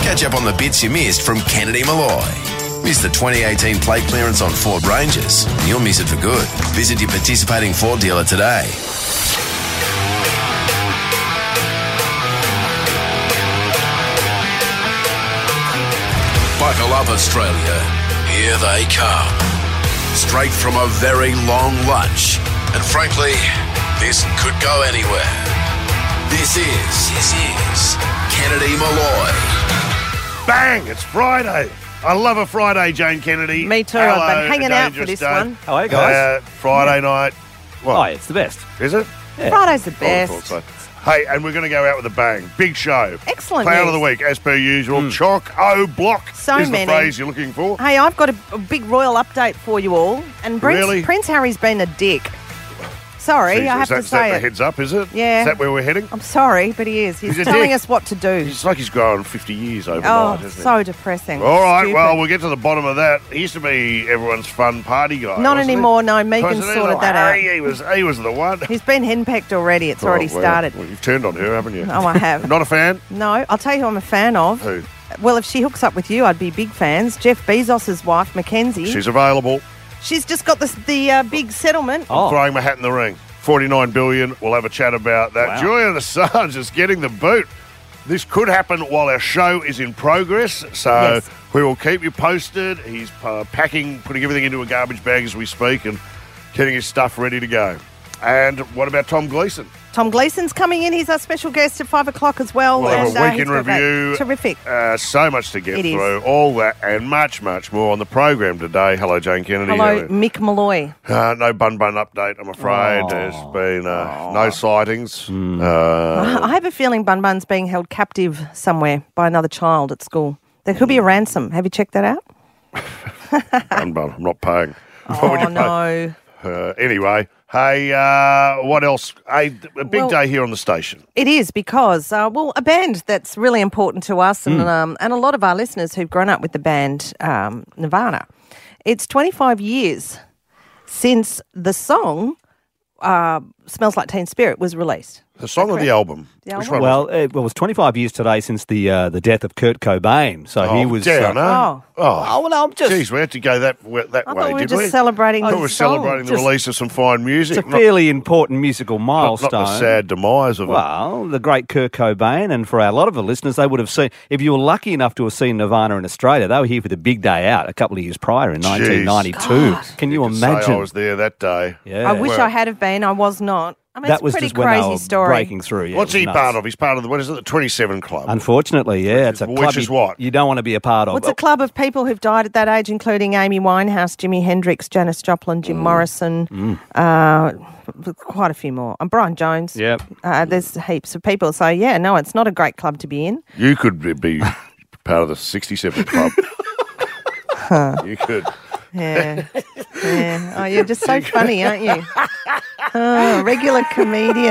Catch up on the bits you missed from Kennedy Malloy. Miss the 2018 plate clearance on Ford Rangers, and you'll miss it for good. Visit your participating Ford dealer today. Buckle up, Australia. Here they come. Straight from a very long lunch. And frankly, this could go anywhere. This is Kennedy Malloy. Bang! It's Friday. I love a Friday, Jane Kennedy. Me too. Hello, I've been hanging out for this one. Hello, guys. Friday night. What? Oh, it's the best. Is it? Yeah. Friday's the I best. thought so. Hey, and we're going to go out with a bang. Big show. Excellent Clown news. of the week, as per usual. Chock-o-block So is many. the phrase you're looking for. Hey, I've got a big royal update for you all. And Really? Prince Harry's been a dick. Sorry, Jeez, I have is that, to is that say the it. heads up, is it? Yeah. Is that where we're heading? I'm sorry, but he is. He's He's a telling dick. us what to do. It's like he's grown 50 years overnight, Oh, isn't he? so depressing. All right, Stupid. well, we'll get to the bottom of that. He used to be everyone's fun party guy. Not wasn't he? anymore, no. Megan Wasn't he? sorted Oh, that out. Harry, he was the one. He's been henpecked already. It's already Oh, well, started. Well, you've turned on her, haven't you? Oh, I have. Not a fan? No, I'll tell you who I'm a fan of. Who? Well, if she hooks up with you, I'd be big fans. Jeff Bezos' wife, Mackenzie. She's available. She's just got the big settlement. Oh. Throwing my hat in the ring. 49 billion. We'll have a chat about that. Wow. Julian Assange is getting the boot. This could happen while our show is in progress, so Yes. we will keep you posted. He's packing, putting everything into a garbage bag as we speak and getting his stuff ready to go. And what about Tom Gleeson? Tom Gleeson's coming in. He's our special guest at 5 o'clock as well. We'll have and, a week he's in got that review. Terrific. So much to get It is. through. All that and much, much more on the program today. Hello, Jane Kennedy. Hello, Mick Malloy. No Bun update, I'm afraid. There's been no sightings. I have a feeling Bun Bun's being held captive somewhere by another child at school. There could be a ransom. Have you checked that out? Bun, I'm not paying. What would Oh, you pay? no. Anyway, hey, what else? A big Well- day here on the station. It is because, a band that's really important to us and a lot of our listeners who've grown up with the band Nirvana. It's 25 years since the song Smells Like Teen Spirit was released. The song or the album? The Which album? one? Well, it was 25 years today since the death of Kurt Cobain. So he was. Oh. Oh, well, I'm just. Geez, we had to go that I way, thought we were did just we? celebrating I the thought we were song. celebrating the Just- release of some fine music. It's a fairly important musical not milestone. the sad demise of it. Well, the great Kurt Cobain, and for a lot of the listeners, they would have seen, if you were lucky enough to have seen Nirvana in Australia, they were here for the big day out a couple of years prior in 1992. Can you could say imagine? I was there that day. Yeah. I wish I had have been. I was not. I mean, that it's was a pretty just when they crazy were story. breaking through. Yeah, What's it was he nuts. part of? He's part of the, what is it, the 27 Club? Unfortunately, yeah, it's a Which club is you- what? you don't want to be a part of. What's a club of people who've died at that age, including Amy Winehouse, Jimi Hendrix, Janis Joplin, Jim Morrison, quite a few more. And Brian Jones. Yep. There's heaps of people. So, yeah, no, it's not a great club to be in. You could be part of the 67 Club. You could. Yeah. Yeah. Oh, you're just so funny, aren't you? Oh, regular comedian.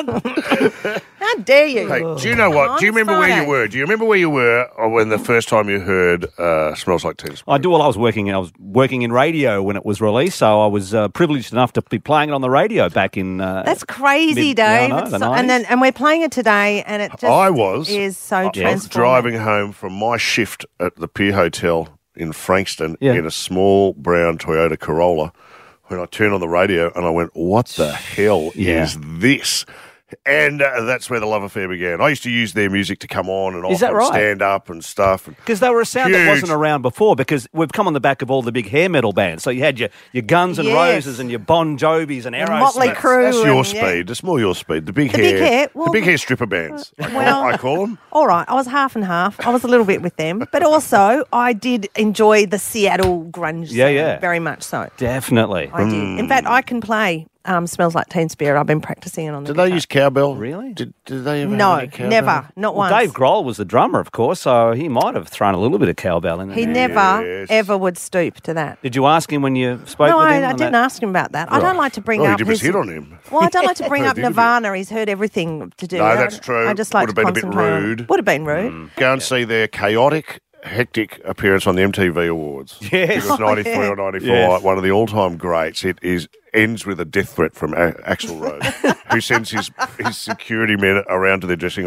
How dare you? Hey, do you know what? On Do you remember where Friday. you were? Do you remember where you were when the first time you heard Smells Like Teen Spirit? I do. Well, I was working in radio when it was released, so I was privileged enough to be playing it on the radio back in. That's crazy, mid- yeah, I Dave. know, It's the so- 90s. and we're playing it today, and it just I was. is so I was transformative. driving home from my shift at the Pier Hotel in Frankston Yeah. in a small brown Toyota Corolla when I turned on the radio and I went, what the hell Yeah. is this? And that's where the love affair began. I used to use their music to come on and off Is that and right? stand up and stuff. Because they were a sound that Huge. wasn't around before, because we've come on the back of all the big hair metal bands. So you had your Guns N' Yes. Roses and your Bon Jovis and Aerosmith. Motley Crue. That's your and, speed. yeah. That's more your speed. The big The hair. big hair, well, the big hair stripper bands. I call them. All right, I was half and half. I was a little bit with them, but also I did enjoy the Seattle grunge Yeah, sound, yeah. very much so. Definitely. I did. In fact, I can play Smells Like Teen Spirit. I've been practicing it on the Did they guitar. use cowbell? Really? Did they ever have No, any cowbell? never. Not Well, once. Dave Grohl was the drummer, of course, so he might have thrown a little bit of cowbell in there. He never, Yes. ever would stoop to that. Did you ask him when you spoke No, with him? I on didn't that? ask him about that. I don't like to bring All up he did was his... hit on him. Well, I don't like to bring up Did he? Nirvana. He's heard everything to do. No, I that's don't- true. I just like Would to have been a bit concentrate on- rude. Would have been rude. Go and see their chaotic, hectic appearance on the MTV Awards. Yes. It was 93 or 94, Yes. one of the all-time greats. It ends with a death threat from Axl Rose, who sends his security men around to their dressing room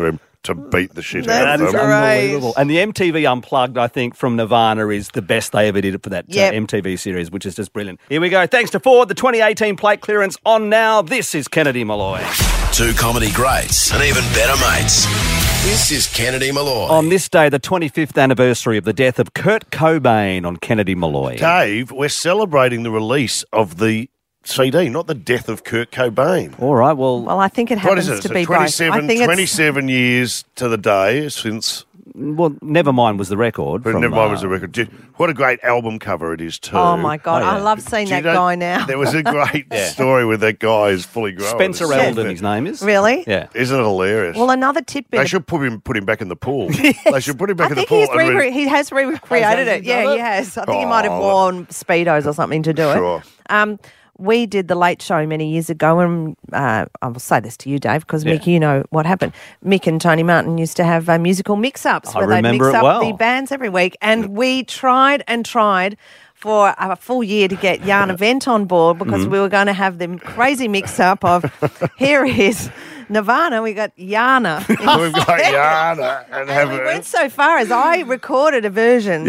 to beat the shit That's out of them. right. Unbelievable. And the MTV Unplugged, I think, from Nirvana is the best they ever did for that Yep. MTV series, which is just brilliant. Here we go. Thanks to Ford, the 2018 plate clearance on now. This is Kennedy Malloy. Two comedy greats and even better mates. This is Kennedy Malloy. On this day, the 25th anniversary of the death of Kurt Cobain on Kennedy Malloy. Dave, we're celebrating the release of the CD, not the death of Kurt Cobain. All right, well, Well, I think it What happens is it? to So be both. I 27, think it's 27 years to the day since... Nevermind was the record. But from, never mind was the record. What a great album cover it is too. Oh my God, Oh, yeah. I love seeing Do you that know- guy now. There was a great story with that guy who's fully grown. Spencer Eldon, his name is. Really? Yeah. Isn't it hilarious? Well, another tidbit. They should put him back in the pool. They should put him back I in the think pool. he has recreated it. he Yeah, done he it? has. I think he might have Oh. worn Speedos or something to do Sure. it. We did the Late Show many years ago, and I will say this to you, Dave, because Mick, you know what happened. Mick and Tony Martin used to have musical mix-ups I where they'd mix remember it up well. the bands every week, and we tried and tried for a full year to get Jana Vent on board because Mm-hmm. we were going to have the crazy mix-up of here is Nirvana, we got Jana. We've got Yana and have We it. went so far as I recorded a version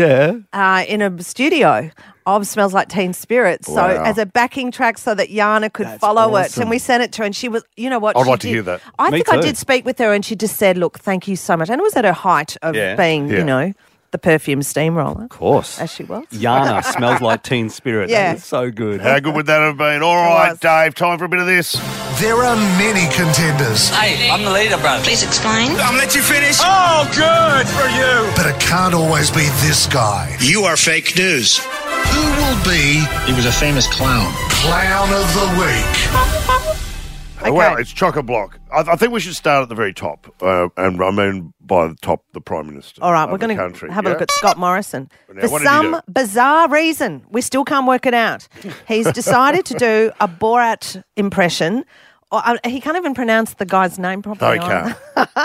in a studio of Smells Like Teen Spirit. So Wow. as a backing track so that Yana could That's follow it. awesome. And we sent it to her and she was, you know what? I'd she like to did- hear that. I Me think I too. did speak with her and she just said, look, thank you so much. And it was at her height of being, Yeah. you know, the perfume steamroller. Of course. As she was. Yana smells like Teen Spirit. Yeah. That is so good. How good would that have been? All right, was. Dave, time for a bit of this. There are many contenders, Hey, I'm the leader, bro. Please explain. I'll let you finish. Oh, good for you. but it can't always be this guy. You are fake news. Who will be He was a famous clown. Clown of the Week? Okay. Well, it's chock-a-block. I think we should start at the very top. And I mean by the top, the Prime Minister. All right, of we're the going country, to have a look yeah? at Scott Morrison. Now, For what did he some do? bizarre reason, we still can't work it out. He's decided to do a Borat impression. He can't even pronounce the guy's name No, properly. he can't.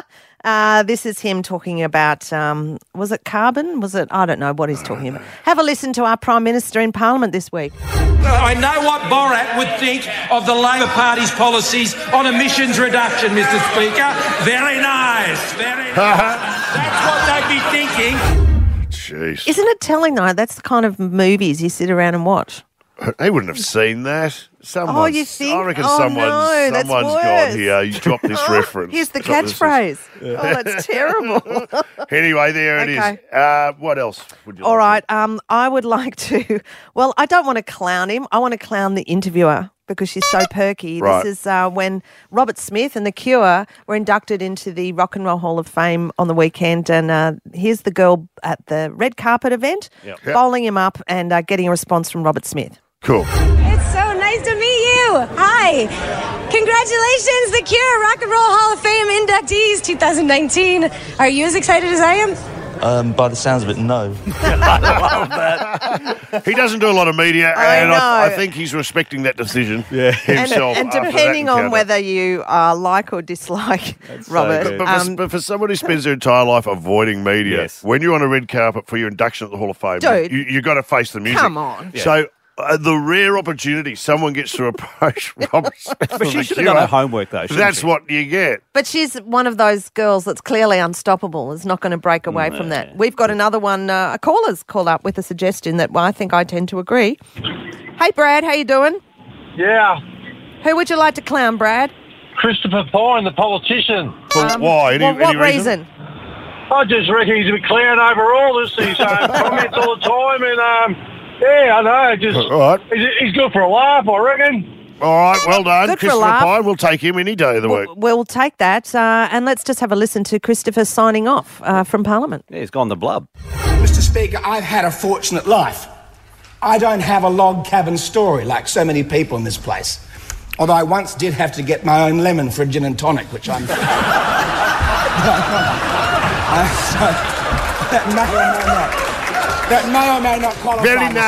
This is him talking about, was it carbon? Was it, I don't know what he's talking about. Have a listen to our Prime Minister in Parliament this week. I know what Borat would think of the Labor Party's policies on emissions reduction, Mr. Speaker. Very nice. Very nice. That's what they'd be thinking. Jeez. Isn't it telling though? That's the kind of movies you sit around and watch. He wouldn't have seen that. Someone's, you think? I reckon Oh, someone's no, that's got worse. here. You dropped this reference. Here's the Dropped this- catchphrase. Oh, that's terrible. Anyway, there it Okay. is. What else would you All like? right. I would like to. Well, I don't want to clown him. I want to clown the interviewer because she's so perky. Right. This is when Robert Smith and The Cure were inducted into the Rock and Roll Hall of Fame on the weekend. And here's the girl at the red carpet event, bowling him up and getting a response from Robert Smith. Cool. It's so nice to meet you. Hi. Congratulations, The Cure Rock and Roll Hall of Fame inductees 2019. Are you as excited as I am? By the sounds of it, no. He doesn't do a lot of media, I and I know. think he's respecting that decision himself. And after that depending on encounter. whether you like or dislike Robert. But for someone who spends their entire life avoiding media, Yes. when you're on a red carpet for your induction at the Hall of Fame, Dude. you got to face the music. Come on. So the rare opportunity someone gets to approach Robert Smith But she of should The have done her Cure, homework, though. shouldn't that's she? what you get. But she's one of those girls that's clearly unstoppable. Is not going to break away from that. We've got another one. A caller's called up with a suggestion that I think I tend to agree. Hey, Brad, how you doing? Yeah. Who would you like to clown, Brad? Christopher Pine, the politician. Why? Any what reason? I just reckon he's a bit clown over all this. He's comments all the time, and yeah, I know. Just All right. he's good for a laugh, I reckon. All right, well done. Good for a Christopher laugh. Pine, we'll take him any day of the week. We'll take that. And let's just have a listen to Christopher signing off from Parliament. Yeah, he's gone the blub. Mr. Speaker, I've had a fortunate life. I don't have a log cabin story like so many people in this place. Although I once did have to get my own lemon for a gin and tonic, which I'm... That may or may not qualify. Very Mr.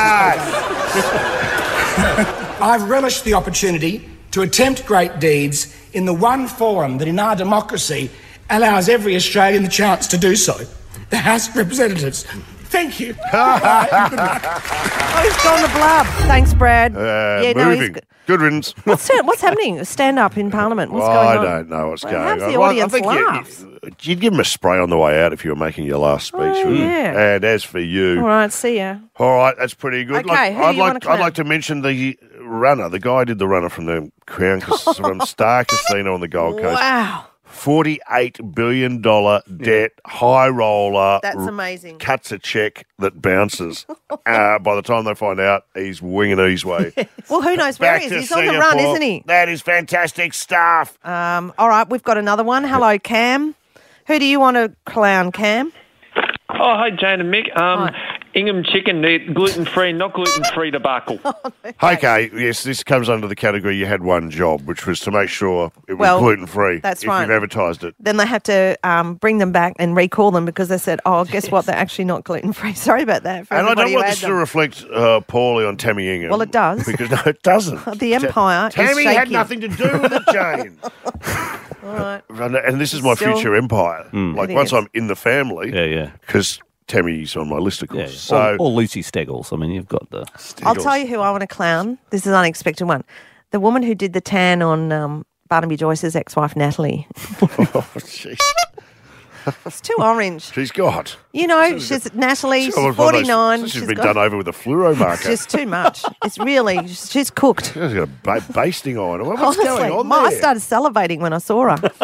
nice. Speaker. I've relished the opportunity to attempt great deeds in the one forum that in our democracy allows every Australian the chance to do so, the House of Representatives. Thank you. Oh, he's gone the blub. Thanks, Brad. Moving. Good riddance. What's happening? Stand up in Parliament. What's going I on? don't know what's going Perhaps on. the audience I think laughs. you'd give him a spray on the way out if you were making your last speech. wouldn't you? yeah. And as for you, All right, see ya. all right, that's pretty good. Okay, who do you wanna clown? I'd like to mention the runner. The guy who did the runner from the Crown from Star Casino on the Gold Coast. Wow. $48 billion debt, high roller. That's amazing. Cuts a check that bounces. By the time they find out, he's winging his way. Well, who knows where he is? Back to He's on the run, Singapore. isn't he? That is fantastic stuff. All right, we've got another one. Hello, Cam. Who do you want to clown, Cam? Oh, hi, Jane and Mick. Ingham Chicken, gluten-free, not gluten-free debacle. Okay, yes, this comes under the category you had one job, which was to make sure it was gluten-free. That's if right. you've advertised it. Then they have to bring them back and recall them because they said, oh, guess what? They're actually not gluten-free. Sorry about that. For And I don't everybody who want had this to them. reflect poorly on Tammy Ingham. Well, it does. Because no, it doesn't. The empire is Tammy had shaking. nothing to do with it, Jane. All right. And this is my Still- future empire. Like It once is. I'm in the family, Yeah. because Tammy's on my list, of course. Yeah. So Or Lucy Steggles. I mean, you've got the... I'll tell you who I want to clown. This is an unexpected one. The woman who did the tan on Barnaby Joyce's ex-wife, Natalie. oh, jeez. It's too orange. She's got. You know, she's Natalie, she's 49. She's been done over with a fluoro marker. It's just too much. It's really, she's cooked. She's got a basting on. What's Honestly, going on I there? started salivating when I saw her.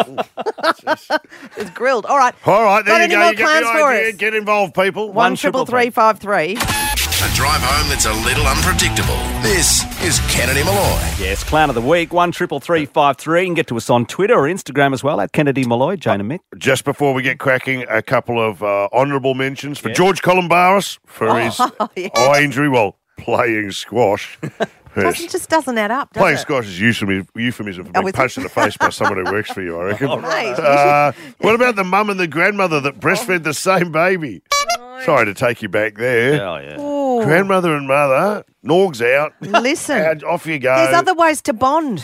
It's grilled. All right. All right, there Got you any go. more You get clans the for idea. us? Get involved, people. 1-333-533. A drive home that's a little unpredictable. This is Kennedy Malloy. Yes, Clown of the Week, 1-333-533. You can get to us on Twitter or Instagram as well, at Kennedy Malloy, Jane and Mick. Just before we get cracking, a couple of honourable mentions for George Columbaris for his eye injury while playing squash. Yes. Just doesn't add up, does Playing it? squash is euphemism for being it's- punched in the face by someone who works for you, I reckon. Mate. What about the mum and the grandmother that breastfed the same baby? Sorry to take you back there. Oh, yeah. Ooh. Grandmother and mother, Norg's out. Listen, And off you go. there's other ways to bond.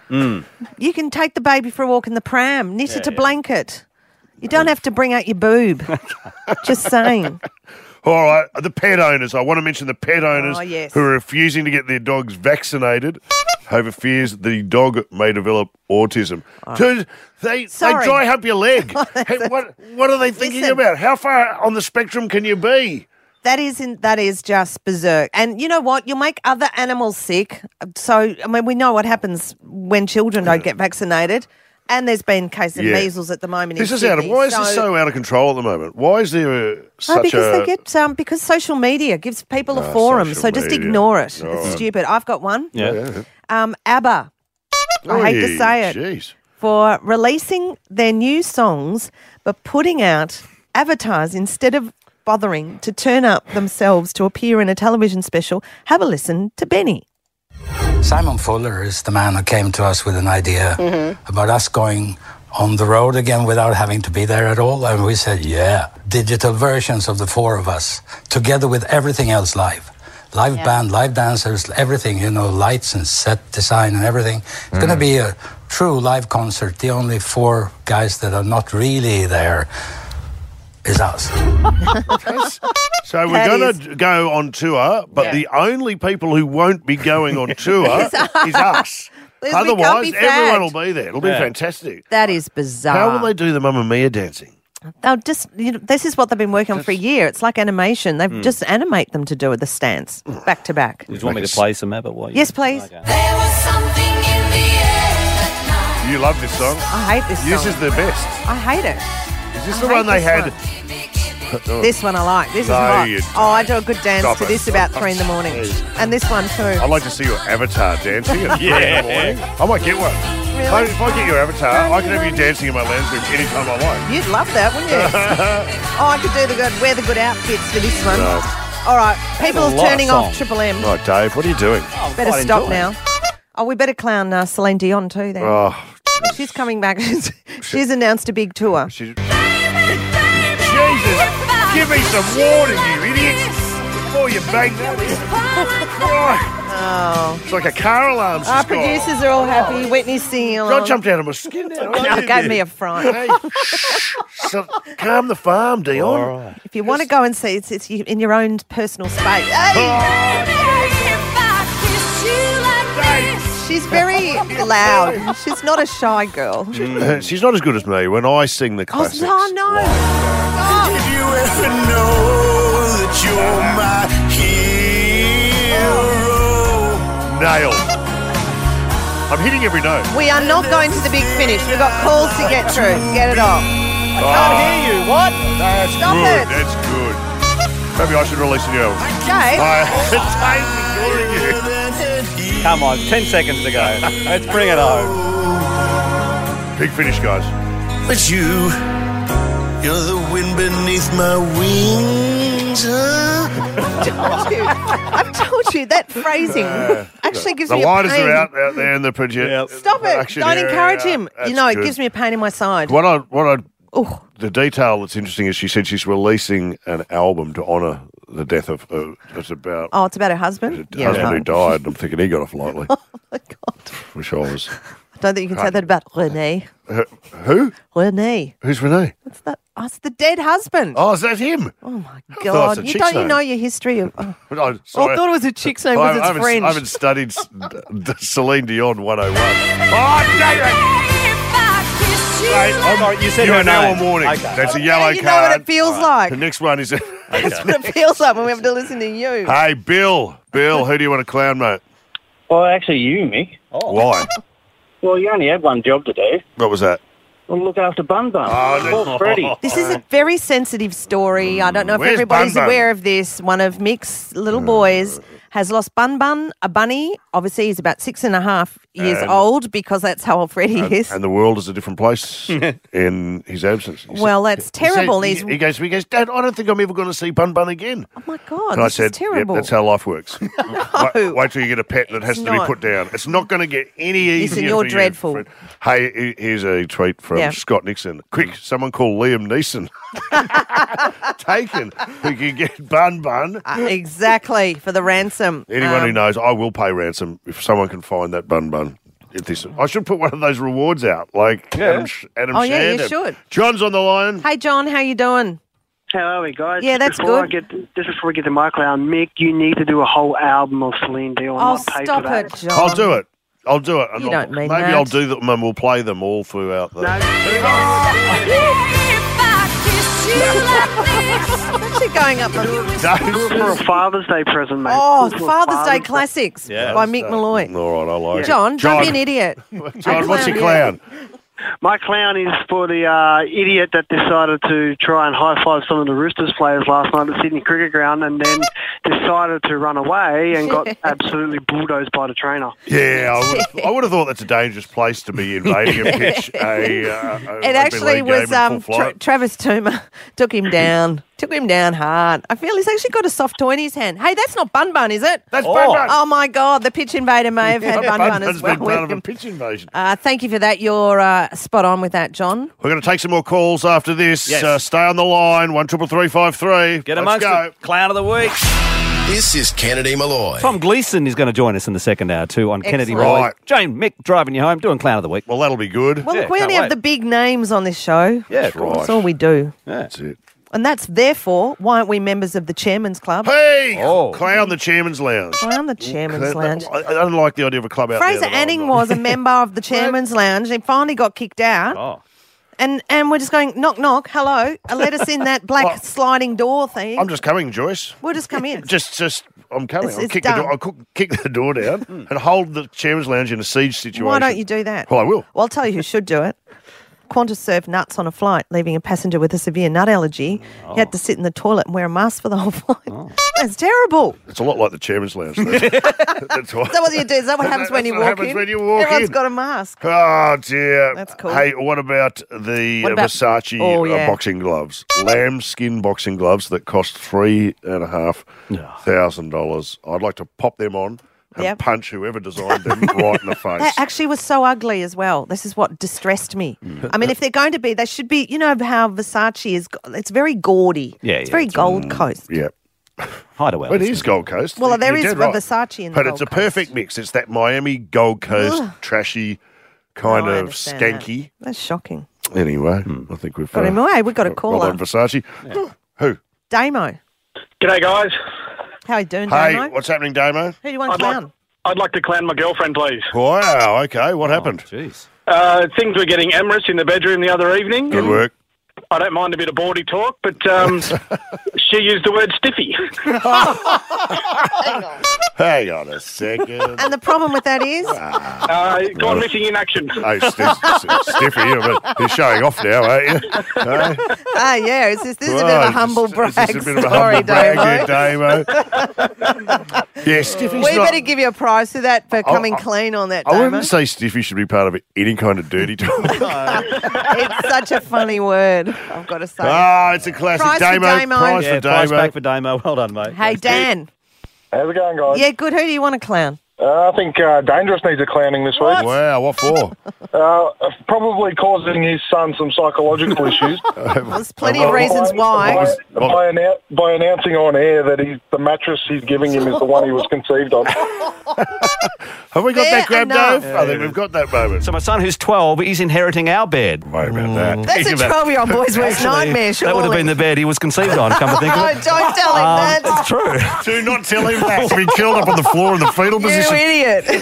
You can take the baby for a walk in the pram, knit it to blanket. You don't have to bring out your boob. Just saying. All right, the pet owners. I want to mention the pet owners yes. who are refusing to get their dogs vaccinated over fears the dog may develop autism. Dude, they Sorry. dry hump your leg. Hey, what are they thinking Listen. about? How far on the spectrum can you be? That is just berserk. And you know what? You'll make other animals sick. So, I mean, we know what happens when children don't get vaccinated. And there's been cases of Yeah. measles at the moment This in is Sydney. why is this so out of control at the moment? Why is there such because a... they get because social media gives people a forum. social So just media. ignore it. All It's right. stupid. I've got one. Yeah. ABBA. I hate to say it. Jeez. For releasing their new songs, but putting out avatars instead of bothering to turn up themselves to appear in a television special. Have a listen to Benny. Simon Fuller is the man who came to us with an idea about us going on the road again without having to be there at all. And we said, yeah, digital versions of the four of us, together with everything else live. Live band, live dancers, everything, lights and set design and everything. It's going to be a true live concert. The only four guys that are not really there is us. So we're going to go on tour, but the only people who won't be going on tour is us. We can't Otherwise, be everyone fagged. will be there. It'll be fantastic. That is bizarre. How will they do the Mamma Mia dancing? They'll just, this is what they've been working on for a year. It's like animation. They've just animate them to do it, the stance, back to back. Do you want me to play some ABBA? Yes, please. Okay. You love this song? I hate this song. This is the best. I hate it. Is this I the hate one they this had? one. This one I like. This is No, hot. you Oh, I do a good dance Stop to it. this about 3 in the morning. Please. And this one too. I'd like to see your avatar dancing at 3 in the morning. I might get one. Really? If I get your avatar, I can have you dancing in my lounge room anytime I want. You'd love that, wouldn't you? Oh, I could wear the good outfits for this one. No. All right, people a are lot of turning off songs. Triple M. Right, Dave, what are you doing? Better quite stop enjoying now. Oh, we better clown Celine Dion too then. Oh, She's coming back. She's announced a big tour. Jesus. Give me some water, you idiot. Before you bang that. Right. Oh. It's like a car alarm. she's Our got. producers are all happy. Whitney's singing along. I jumped out of my skin now. No, it gave me a fright. Hey, so, calm the farm, Dion. If you want to go and see, it's in your own personal space. Hey! She's very loud. She's not a shy girl. She's not as good as me when I sing the classics. Oh, no. Did you ever know that you're my hero? Nailed. I'm hitting every note. We are not going to the big finish. We've got calls to get through. Get it off. I can't hear you. What? That's Stop good. it. That's good. Maybe I should release a new album. Jay. Dave's ignoring you. Come on, 10 seconds to go. Let's bring it home. Big finish, guys. But you're the wind beneath my wings, huh? I've told you that phrasing actually gives The me a lighters pain. are out there in the project. Stop it. Don't encourage him. That's You know, it good. gives me a pain in my side. The detail that's interesting is she said she's releasing an album to honour the death of. It's about. Oh, it's about her husband? Her husband who died. And I'm thinking he got off lightly. Oh, my God. Wish I was. I don't think you can say that about Renee. Who? Renee. Who's Renee? What's that? Oh, it's the dead husband. Oh, is that him? Oh, my thought it was God. a You chick's don't you name. know your history of... Oh. Oh, I sorry. thought it was a chick's name I because it's haven't- French. I haven't studied Celine Dion 101. Oh, David! You said You're her now name. on warning. Okay. That's a yellow You card. know what it feels like. The next one is. That's what it feels like when we have to listen to you. Hey, Bill. Bill, who do you want to clown, mate? Well, actually, you, Mick. Why? Well, you only had one job to do. What was that? Well, look after Bun Bun. Poor Freddie. This is a very sensitive story. I don't know if Where's everybody's Bun Bun? aware of this. One of Mick's little boys has lost Bun Bun, a bunny. Obviously, he's about 6.5 years And- old because that's how old Freddie is. And the world is a different place in his absence. He Well, that's terrible. He, He's- he goes, Dad, I don't think I'm ever going to see Bun Bun again. Oh, my God, And I this said, is terrible. Yep, that's how life works. Wait till you get a pet and it has It's to be not. put down. It's not going to get any easier. Listen, you're for you, dreadful. Fred. Hey, here's a tweet from Yeah. Scott Nixon. Quick, someone call Liam Neeson. Taken. Who can get Bun Bun. Exactly, for the ransom. Anyone who knows, I will pay ransom if someone can find that Bun Bun. I should put one of those rewards out, like Adam Oh, yeah, you Shandon. should. John's on the line. Hey, John, how you doing? How are we, guys? Yeah, that's Before good. Just before we get to my clown, Mick, you need to do a whole album of Celine Dion. Oh, not pay stop for that. it, John. I'll do it. I'll do it. And You don't mean maybe that. I'll do them and we'll play them all throughout the... It's actually going up. For a Father's Day present, mate. Oh, For a Father's Day Classics by Mick Malloy. All right, I like it. John, don't be an idiot. John, what's your clown? My clown is for the idiot that decided to try and high-five some of the Roosters players last night at Sydney Cricket Ground and then decided to run away and got absolutely bulldozed by the trainer. Yeah, I would have thought that's a dangerous place to be invading a pitch. It rugby actually league was game in full flight. Travis Toomer took him down. Took him down hard. I feel he's actually got a soft toy in his hand. Hey, that's not Bun Bun, is it? That's Bun Bun. Oh, my God. The pitch invader may have had Bun Bun as Bun's well. been part of a with him. pitch invasion. Thank you for that. You're spot on with that, John. We're going to take some more calls after this. Yes. Stay on the line, 133353. Get Let's amongst go. it. Clown of the week. This is Kennedy Malloy. Tom Gleeson is going to join us in the second hour too on Kennedy Excellent. Malloy. Right. Jane, Mick driving you home, doing Clown of the Week. Well, that'll be good. Well, Yeah, look, we can't only have wait. the big names on this show. Yeah, That's right. That's all we do. That's it. And that's therefore, why aren't we members of the Chairman's Club? Hey! Oh. Clown the Chairman's Lounge. Around the Chairman's Lounge. I don't like the idea of a club out Fraser there. that I'm Anning not- was a member of the Chairman's Lounge. He finally got kicked out. Oh. And we're just going, knock, knock, hello. Let us in that black Well, sliding door thing. I'm just coming, Joyce. We'll just come in. Just, I'm coming. It's I'll kick done. the door. I'll kick the door down and hold the Chairman's Lounge in a siege situation. Why don't you do that? Well, I will. Well, I'll tell you who should do it. Qantas served nuts on a flight, leaving a passenger with a severe nut allergy. He had to sit in the toilet and wear a mask for the whole flight. That's terrible. It's a lot like the Chairman's Lounge. That's why. Is that what you do? Is that what happens when you walk in? When you walk Everyone's in. got a mask. Oh, dear. That's cool. Hey, what about the What about- Versace Oh, yeah. boxing gloves? Lambskin boxing gloves that cost $3,500. I'd like to pop them on and Yep. punch whoever designed them right in the face. That actually was so ugly as well. This is what distressed me. I mean, if they're going to be, they should be, you know how Versace is, it's very gaudy. Yeah, It's yeah, very it's, Gold Coast. Yeah. Hideaway. It is Gold Coast. Well, there You're is dead right. Versace in the But Gold it's a Coast. perfect mix. It's that Miami Gold Coast, Ugh. trashy, kind No, I of understand that. skanky. That's shocking. Anyway, I think we've Got him away. We've got a caller. Well done, Versace. Who? Damo. G'day, guys. How are you doing, Hey, Damo? what's happening, Damo? Who do you want to clown? I'd like to clown my girlfriend, please. Wow, okay. What happened? Jeez. Things were getting amorous in the bedroom the other evening. Good work. I don't mind a bit of bawdy talk, but she used the word stiffy. Hang on a second. And the problem with that is? Gone missing in action. Hey, Stiffy, you're showing off now, aren't you? Yeah. This is a bit of a humble brag. This is a bit of a Sorry, humble brag Damo. here, Damo. Yeah, Stiffy's We not... better give you a prize for that, for coming clean on that, I Damo. wouldn't say Stiffy should be part of any kind of dirty talk. It's such a funny word, I've got to say. It's a classic. Prize for Damo. Prize for Prize Damo. back for Damo. Well done, mate. Hey, Dan. How's it going, guys? Yeah, good. Who do you want to clown? I think Dangerous needs a clowning this week. Wow, what for? Probably causing his son some psychological issues. There's plenty of reasons why. By announcing on air that the mattress he's giving him is the one he was conceived on. Have we got that grab, enough. Dave? I think we've got that moment. So my son, who's 12, he's inheriting our bed. Wait about that. That's a 12-year-old boy's worst nightmare, surely. That would have been the bed he was conceived on, come to think of Oh, it. don't tell him that. It's true. Do not tell him that. To be curled up on the floor in the fetal You position. idiot.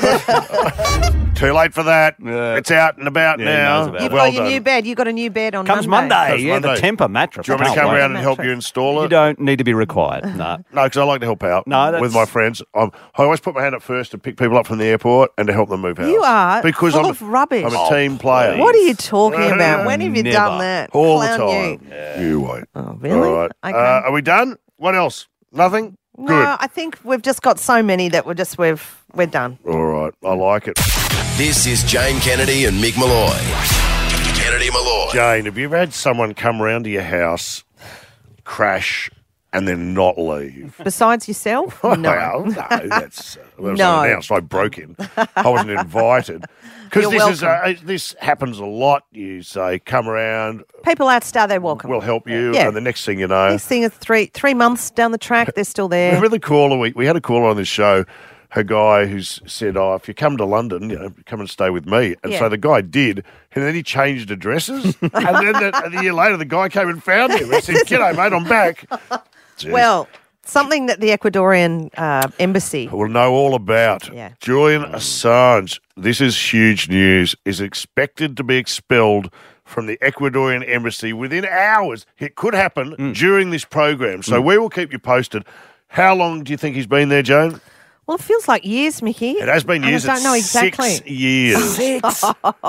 Too late for that. It's out and about Yeah, now. he knows about You've Well got your done. new bed. You got a new bed on Comes Monday. Monday. Yeah, Monday. the Temper mattress. Do you want me to I come can't around wait. and help you install it? You don't need to be required. No. No, because I like to help out No, with my friends. I always put my hand up first to pick people up from the airport and to help them move house. You are because full I'm of rubbish. I'm a team player. What are you talking about? When have you Never. done that? All Clown the time. You wait. Oh, really? All right. Okay. Are we done? What else? Nothing? No, Good. I think we've just got so many that we're done. All right. I like it. This is Jane Kennedy and Mick Malloy. Kennedy Malloy. Jane, have you ever had someone come around to your house, crash, and then not leave? Besides yourself? No. Well, no, that's was No. unannounced. I broke in. I wasn't invited. Because You're this welcome. this happens a lot. You say, come around, People outstar their welcome. we'll help you, Yeah. and the next thing you know, Next thing is three months down the track, they're still there. remember the caller we had a caller on this show, a guy who's said, if you come to London, come and stay with me. And Yeah. so the guy did, and then he changed addresses. And then a year later, the guy came and found him and said, "G'day, mate, I'm back." Jeez. Well, something that the Ecuadorian embassy. We'll know all about. Yeah. Julian Assange, this is huge news, is expected to be expelled from the Ecuadorian embassy within hours. It could happen during this program. So we will keep you posted. How long do you think he's been there, Joan? Well, it feels like years, Mickey. It has been years. I don't know exactly. 6 years. 6.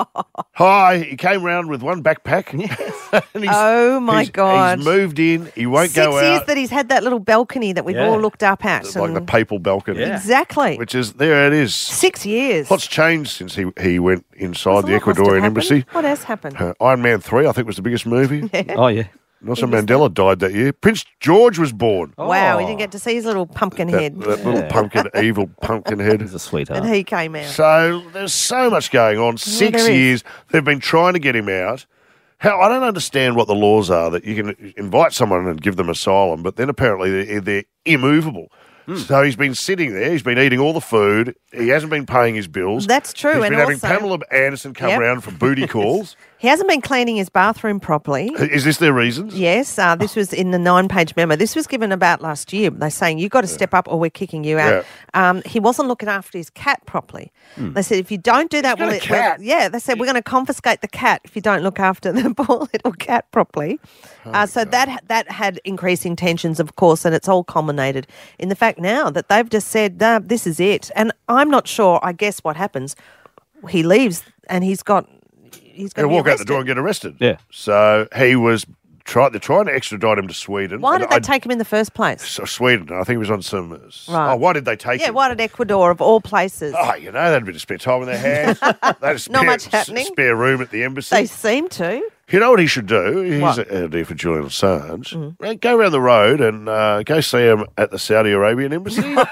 Hi, he came round with one backpack. And Oh, my God. He's moved in. He won't 6 go years out. that he's had that little balcony that we've all looked up at. It's like the and- papal balcony. Exactly. Which is, there it is. 6 years. What's changed since he went inside the There's a lot must have Ecuadorian happened. embassy? What has happened? Iron Man 3, I think, was the biggest movie. Oh, yeah. Nelson Mandela died that year. Prince George was born. Wow, we didn't get to see his little pumpkin head. That little evil pumpkin head. He's a sweetheart. And he came out. So there's so much going on. 6 there is. years. They've been trying to get him out. I don't understand what the laws are that you can invite someone and give them asylum, but then apparently they're immovable. So he's been sitting there. He's been eating all the food. He hasn't been paying his bills. That's true, He's and been having also- Pamela Anderson come Yep. around for booty calls. He hasn't been cleaning his bathroom properly. Is this their reasons? Yes, this was in the 9-page memo. This was given about last year. They're saying, you've got to step up or we're kicking you out. He wasn't looking after his cat properly. They said, if you don't do that, got a cat? they said, we're going to confiscate the cat if you don't look after the poor little cat properly. So that had increasing tensions, of course, and it's all culminated in the fact now that they've just said, this is it. And I'm not sure, I guess what happens, he leaves and he's going He'll walk out the door and get arrested. Yeah. So he was they're trying to extradite him to Sweden. Why did they take him in the first place? Sweden? I think he was on some. Right. Oh, why did they take Yeah, him? why did Ecuador, of all places? Oh, they'd have been to spare time with their hands. They had Not much happening. Spare room at the embassy. They seem to. You know what he should do? Here's What? an idea for Julian Assange. Go around the road and go see him at the Saudi Arabian embassy. No.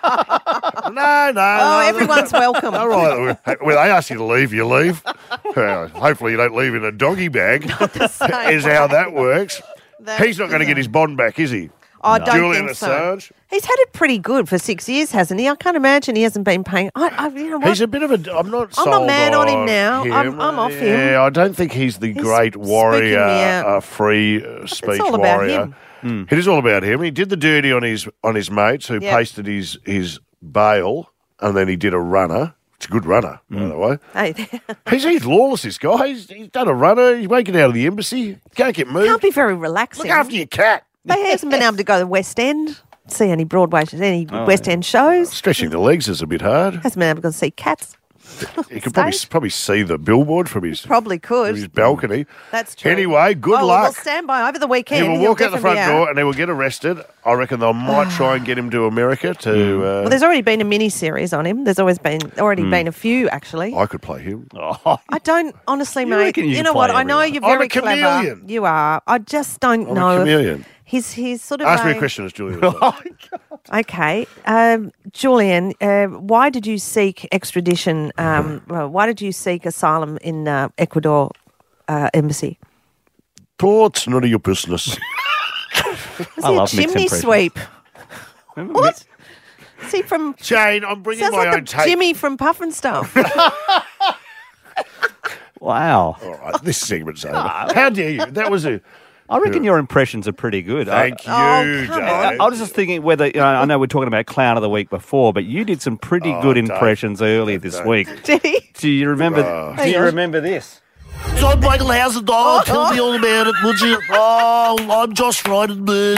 Oh, everyone's welcome. All right. When they ask you to leave, you leave. Hopefully you don't leave in a doggy bag, is how that works. He's not going to get his bond back, is he? I don't Julian think Assange. so. He's had it pretty good for 6 years, hasn't he? I can't imagine he hasn't been paying. You know what? He's a bit of a. I'm not sold mad on him now. I'm off him. Yeah, I don't think he's the great spooking warrior, me out. free speech all about warrior. him. It is all about him. He did the dirty on his mates who Yep. pasted his bail. and then he did a runner. It's a good runner, by the way. Hey, He's lawless, this guy. He's done a runner. He's making it out of the embassy. Can't get moved. can't be very relaxing. Look after your cat. But he hasn't been able to go to the West End, see any Broadway, West End shows. Stretching the legs is a bit hard. Hasn't been able to go see cats. He could probably see the billboard from his balcony. That's true. Anyway, good luck. We'll stand by over the weekend. He will walk out the front door and he will get arrested. I reckon they might try and get him to America to... well, there's already been a mini-series on him. There's been a few, actually. I could play him. I don't, honestly, mate. You know what? I know you're very clever. I'm a chameleon. You are. I just don't know. I'm a chameleon. He's sort of Ask me a question, as Julian. Okay. Julian, why did you seek extradition? Why did you seek asylum in Ecuador embassy? Oh, it's none of your business. Was he a chimney sweep? What? Is he from... Jane, I'm bringing Sounds my like own tape. Jimmy from Puff and Stuff. Wow. All right, this segment's over. How dare you? That was a... I reckon your impressions are pretty good. Thank you, come Jane. on. I was just thinking whether, I know we're talking about Clown of the Week before, but you did some pretty good impressions earlier this week. Did he? Do you remember this? John Michael Hauser, dog. Tell me all about it, would you? Oh, I'm Josh Frydenberg.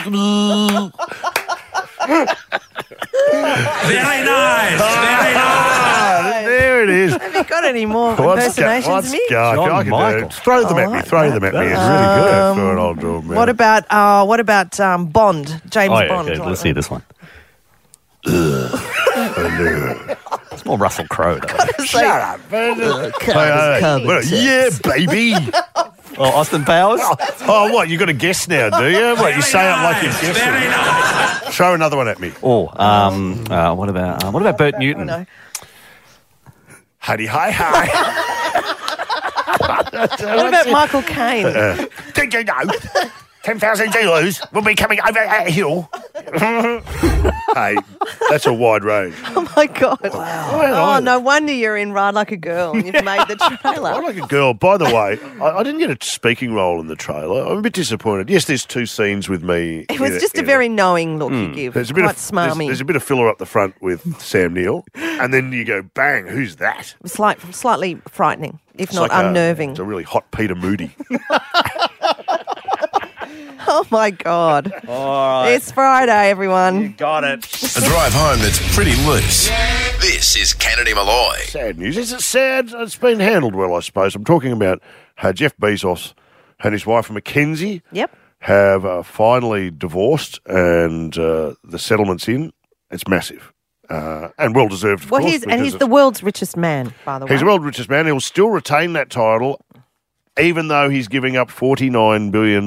Very nice. Very nice. There it is. Have you got any more What's impersonations, Mick? John Michael. Throw them at me. Throw them at me. It's really good for an old dog man. What about Bond? James Bond. Okay, let's see this one. It's more Russell Crowe. Shut up, man. Yeah, baby. Austin Powers? Oh, what? You got a guess now, do you? What, you say it like you're guessing? Very nice. Show another one at me. What about Bert Newton? No. Huddy hi hi. What about Michael Caine? Did you know? 10,000 dealers will be coming over that hill. Hey, that's a wide range. Oh, my God. Oh, no wonder you're in Ride Like a Girl and you've made the trailer. Ride Like a Girl. By the way, I didn't get a speaking role in the trailer. I'm a bit disappointed. Yes, there's 2 scenes with me. It was just a very knowing look you give. There's a bit quite of smarmy. There's a bit of filler up the front with Sam Neill, and then you go, bang, who's that? Slightly frightening, if It's not like unnerving. It's a really hot Peter Moody. Oh, my God. All right. It's Friday, everyone. Got it. A drive home that's pretty loose. This is Kennedy Malloy. Sad news. Is it sad? It's been handled well, I suppose. I'm talking about Jeff Bezos and his wife Mackenzie. Yep. Have finally divorced, and the settlement's in. It's massive. And well-deserved, of course. He's the world's richest man, by the way. He's the world's richest man. He'll still retain that title, even though he's giving up $49 billion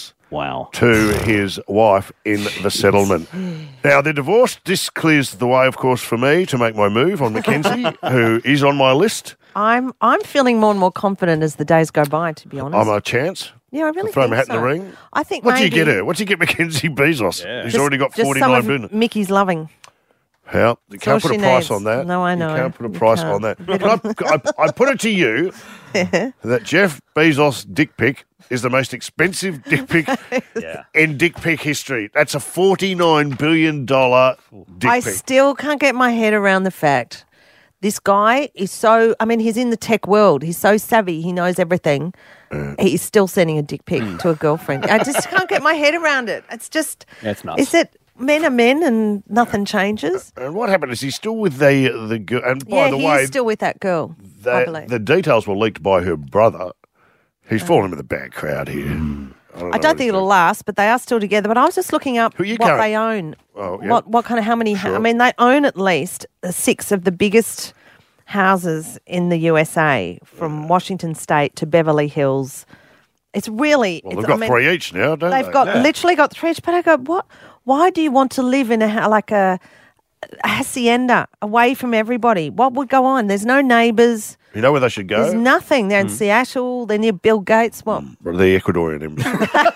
to his wife in the settlement. Now, they're divorced. This clears the way, of course, for me to make my move on Mackenzie, who is on my list. I'm feeling more and more confident as the days go by, to be honest. I'm a chance. Yeah, I really throw think my hat so. in the ring. I think What do you maybe get her? What do you get Mackenzie Bezos? Yeah. He's already got just $49 some billion. of Mickey's loving. Well, you That's all can't put a she price needs. on that. No, I know. You can't put a You price can't. on that. But I put it to you that Jeff Bezos' dick pic is the most expensive dick pic in dick pic history. That's a $49 billion dick I pic. still can't get my head around the fact this guy is so, he's in the tech world. He's so savvy. He knows everything. He's still sending a dick pic to a girlfriend. I just can't get my head around it. It's just, That's nuts. is it men are men and nothing changes? And what happened is he's still with the girl. And by the he way, is still with that girl, I believe. the details were leaked by her brother. He's fallen with a bad crowd here. I don't think it'll last, but they are still together. But I was just looking up what they own. Oh, yeah. What kind of, how many, Sure. they own at least 6 of the biggest houses in the USA, from Washington State to Beverly Hills. It's really... Well, they've got 3 each now, don't they? They've literally got 3 each. But I go, what? Why do you want to live in a hacienda away from everybody? What would go on? There's no neighbours. You know where they should go? There's nothing. They're in Seattle. They're near Bill Gates. What? The Ecuadorian embassy.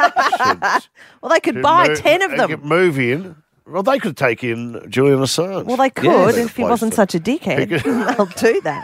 Well, they could buy 10 of them. Move in. Well, they could take in Julian Assange. Well, they could if he wasn't such a dickhead. They'll do that.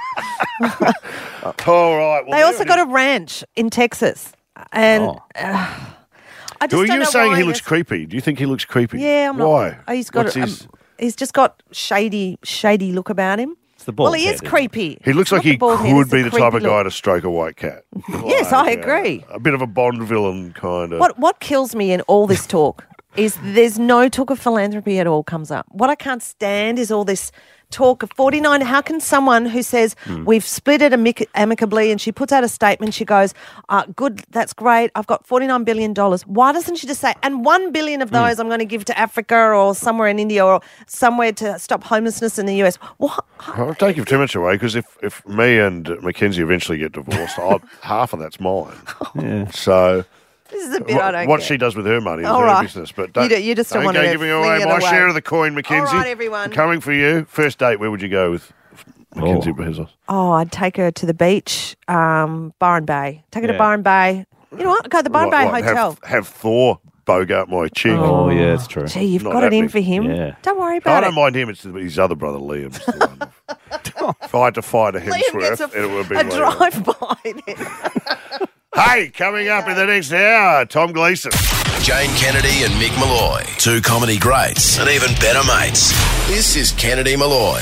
All right. Well, They also got a ranch in Texas. And I just don't know saying why he looks creepy? Do you think he looks creepy? Yeah, I'm not. Why? He's got What's his... He's just got shady look about him. It's the bald Well, he head, is isn't it? creepy. He looks Not like the he bald head, could it's the be the type of creepy guy look. to stroke a white cat. Yes, I agree. A bit of a Bond villain kind of. What kills me in all this talk is there's no talk of philanthropy at all comes up. What I can't stand is all this talk of 49. How can someone who says we've split it amicably, and she puts out a statement, she goes, good, that's great, I've got $49 billion. Why doesn't she just say, and $1 billion of those I'm going to give to Africa or somewhere in India or somewhere to stop homelessness in the US? What? Well, don't give too much away, because if me and Mackenzie eventually get divorced, half of that's mine. Yeah. So This is a bit I don't what get. she does with her money is All her right. business. But You just don't want go to giving fling away it my away. share of the coin, Mackenzie. All right, everyone. I'm coming for you. First date, where would you go with Mackenzie Bezos? Oh, I'd take her to the beach, Byron Bay. Take her to Byron Bay. You know what? Go to the Byron Bay Hotel. Have Thor bogart my chick. Oh, yeah, it's true. Gee, you've Not got it in happening. for him. Yeah. Don't worry I about don't it. mind him. It's his other brother, Liam. If I had to fight a Liam gets Hemsworth, it would be a Liam. drive-by. Hey, coming up in the next hour, Tom Gleeson. Jane Kennedy and Mick Malloy. Two comedy greats and even better mates. This is Kennedy Malloy.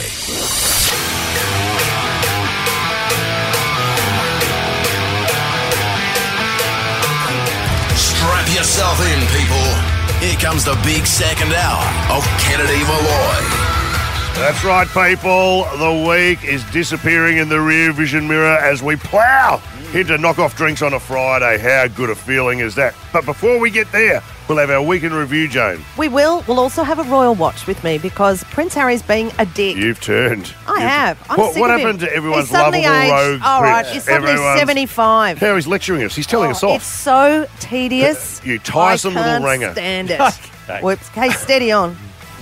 Strap yourself in, people. Here comes the big second hour of Kennedy Malloy. That's right, people. The week is disappearing in the rear vision mirror as we plough into knockoff drinks on a Friday. How good a feeling is that? But before we get there, we'll have our weekend review, Jane. We will. We'll also have a royal watch with me because Prince Harry's being a dick. You've turned. I have. I'm What sick of him. happened to everyone's He's suddenly lovable aged. rogue All right, prince? he's suddenly Everyone's- 75. How he's lecturing us. He's telling us It's off. so tedious. You tiresome I little ringer. can't stand it. Whoops. Hey, steady on.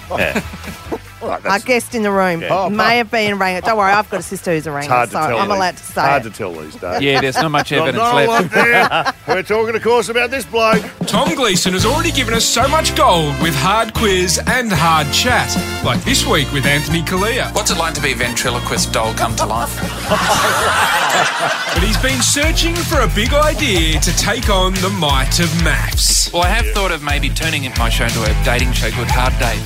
Our guest in the room may have been a ranger. Don't worry, I've got a sister who's a ranger, hard to so tell I'm these- allowed to say hard it. to tell these days. Yeah, there's not much evidence Not a lot left. there. We're talking, of course, about this bloke. Tom Gleeson has already given us so much gold with hard quiz and hard chat, like this week with Anthony Kalia. What's it like to be a ventriloquist doll come to life? But he's been searching for a big idea to take on the might of maths. Well, I have thought of maybe turning my show into a dating show called Hard Date.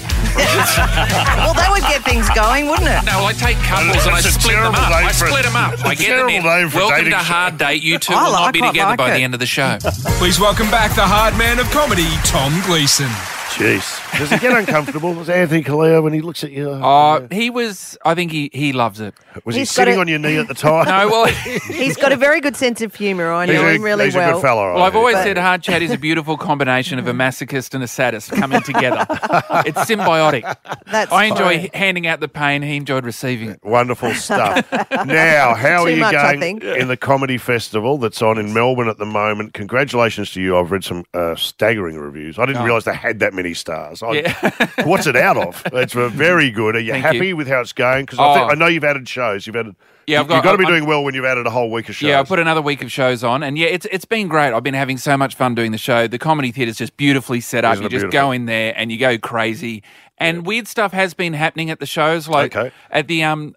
Well, that would get things going, wouldn't it? No, well, I take couples and I That's a split them terrible up. name I for a- split them up. I it's a get them in. terrible name for a Welcome dating to show. Hard Date. You two I will not like be it, together like by it. the end of the show. Please welcome back the hard man of comedy, Tom Gleeson. Jeez. Does he get uncomfortable? Does Anthony Kaleo when he looks at you? He was, I think he loves it. Was he He's got sitting a- on your knee at the time? No, well, He's got a very good sense of humour. I know him really he's a well. good fella. Well, I've always But- said hard chat is a beautiful combination of a masochist and a sadist coming together. It's symbiotic. That's I enjoy fine. handing out the pain. He enjoyed receiving it. Wonderful stuff. Now, how are Too you much, I going think. in the comedy festival that's on in Melbourne at the moment? Congratulations to you. I've read some staggering reviews. I didn't realise they had that many stars. What's it out of? It's very good. Are you Thank happy you. with how it's going? Because Oh. I know you've added shows. You've added. Yeah, you've got to be doing well when you've added a whole week of shows. Yeah, I put another week of shows on, and yeah, it's been great. I've been having so much fun doing the show. The comedy theatre's just beautifully set up. Isn't You it just beautiful? go in there and you go crazy. And weird stuff has been happening at the shows. Like at the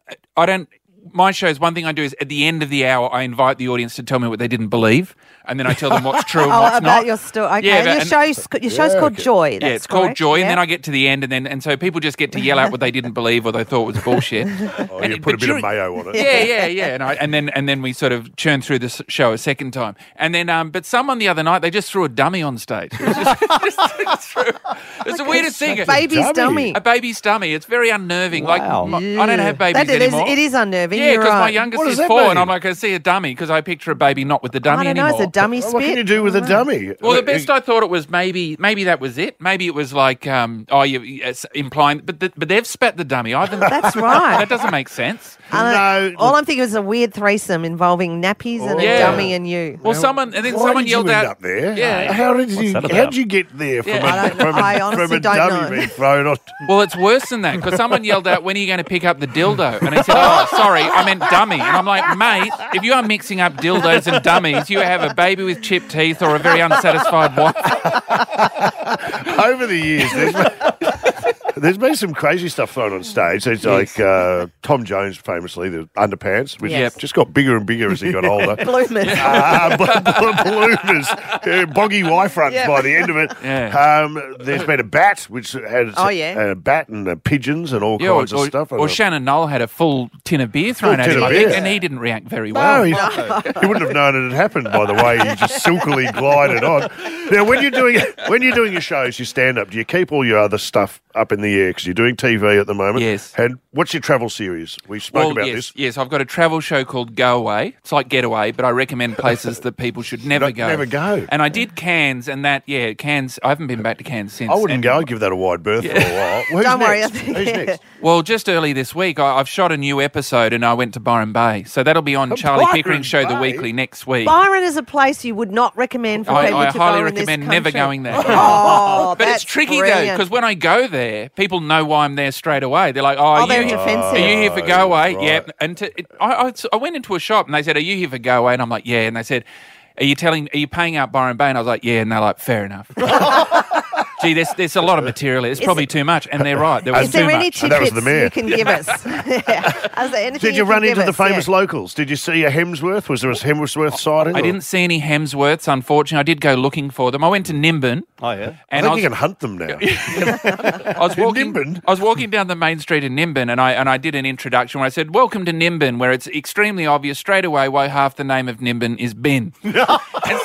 my shows, one thing I do is at the end of the hour, I invite the audience to tell me what they didn't believe, and then I tell them what's true and what's about not. your story. Okay, Yeah, your show's called Joy. Yeah, That's it's called correct. Joy, Yeah. and then I get to the end, and so people just get to yell out what they didn't believe or they thought was bullshit. Oh, you put a bit of mayo on it. Yeah. And then we sort of churn through the show a second time, and then but someone the other night they just threw a dummy on stage. It was it's the weirdest thing. A baby's dummy. A baby's dummy. It's very unnerving. Wow. Like I don't have babies anymore. It is unnerving. Yeah, You're because my right. youngest What is does that 4, mean? and I'm like, I see a dummy because I picture a baby not with the dummy I don't know. anymore. It's a dummy spit. What can you do with a dummy? Well, the best I thought it was maybe that was it. Maybe it was like it's implying, but they've spat the dummy. That's right. That doesn't make sense. All I'm thinking is a weird threesome involving nappies and a dummy and you. Well, someone Why did yelled you end out up there. Yeah. How did you get there from I a honestly don't dummy know. being thrown on? Well, it's worse than that because someone yelled out, "When are you going to pick up the dildo?" And he said, "Oh, sorry, I meant dummy." And I'm like, "Mate, if you are mixing up dildos and dummies, you have a baby with chipped teeth or a very unsatisfied wife." Over the years, There's been some crazy stuff thrown on stage. It's like Tom Jones, famously, the underpants, which just got bigger and bigger as he got older. Bloomers. Bloomers. Boggy Y-fronts by the end of it. Yeah. There's been a bat, which had a bat and pigeons and all kinds of stuff. Or Shannon Knoll had a full tin of beer thrown at him, I think, and he didn't react very well. He wouldn't have known it had happened by the way he just silkily glided on. Now, when you're doing your shows, your stand-up, do you keep all your other stuff up in the air because you're doing TV at the moment? Yes. And what's your travel series? We spoke about this. Yes, I've got a travel show called Go Away. It's like Getaway, but I recommend places that people should never go. Never go. And I did Cairns, and Cairns, I haven't been back to Cairns since. I wouldn't go. I'd give that a wide berth for a while. Well, Don't worry. Who's next? Well, just early this week, I've shot a new episode, and I went to Byron Bay. So that'll be on Charlie Byron Pickering's show, The Bay? Weekly, next week. Byron is a place you would not recommend for people I to highly go in this recommend country. never going there. Oh, but that's it's tricky, though, brilliant. because when I go there, people know why I'm there straight away. They're like, are they're you defensive. here for Go Away? Right. Yeah. And I went into a shop, and they said, are you here for Go Away? And I'm like, yeah. And they said, are you paying out Byron Bay? And I was like, yeah. And they're like, fair enough. Gee, there's a lot of material. It's probably too much. And they're right. There was Is there too any much. tidbits you can give us? Is there anything Did you can run give into the us? famous locals? Did you see a Hemsworth? Was there a Hemsworth sighting? I didn't see any Hemsworths, unfortunately. I did go looking for them. I went to Nimbin. Oh, yeah. I think you can hunt them now. I was walking down the main street in Nimbin, and I did an introduction where I said, "Welcome to Nimbin," where it's extremely obvious straight away why half the name of Nimbin is bin. And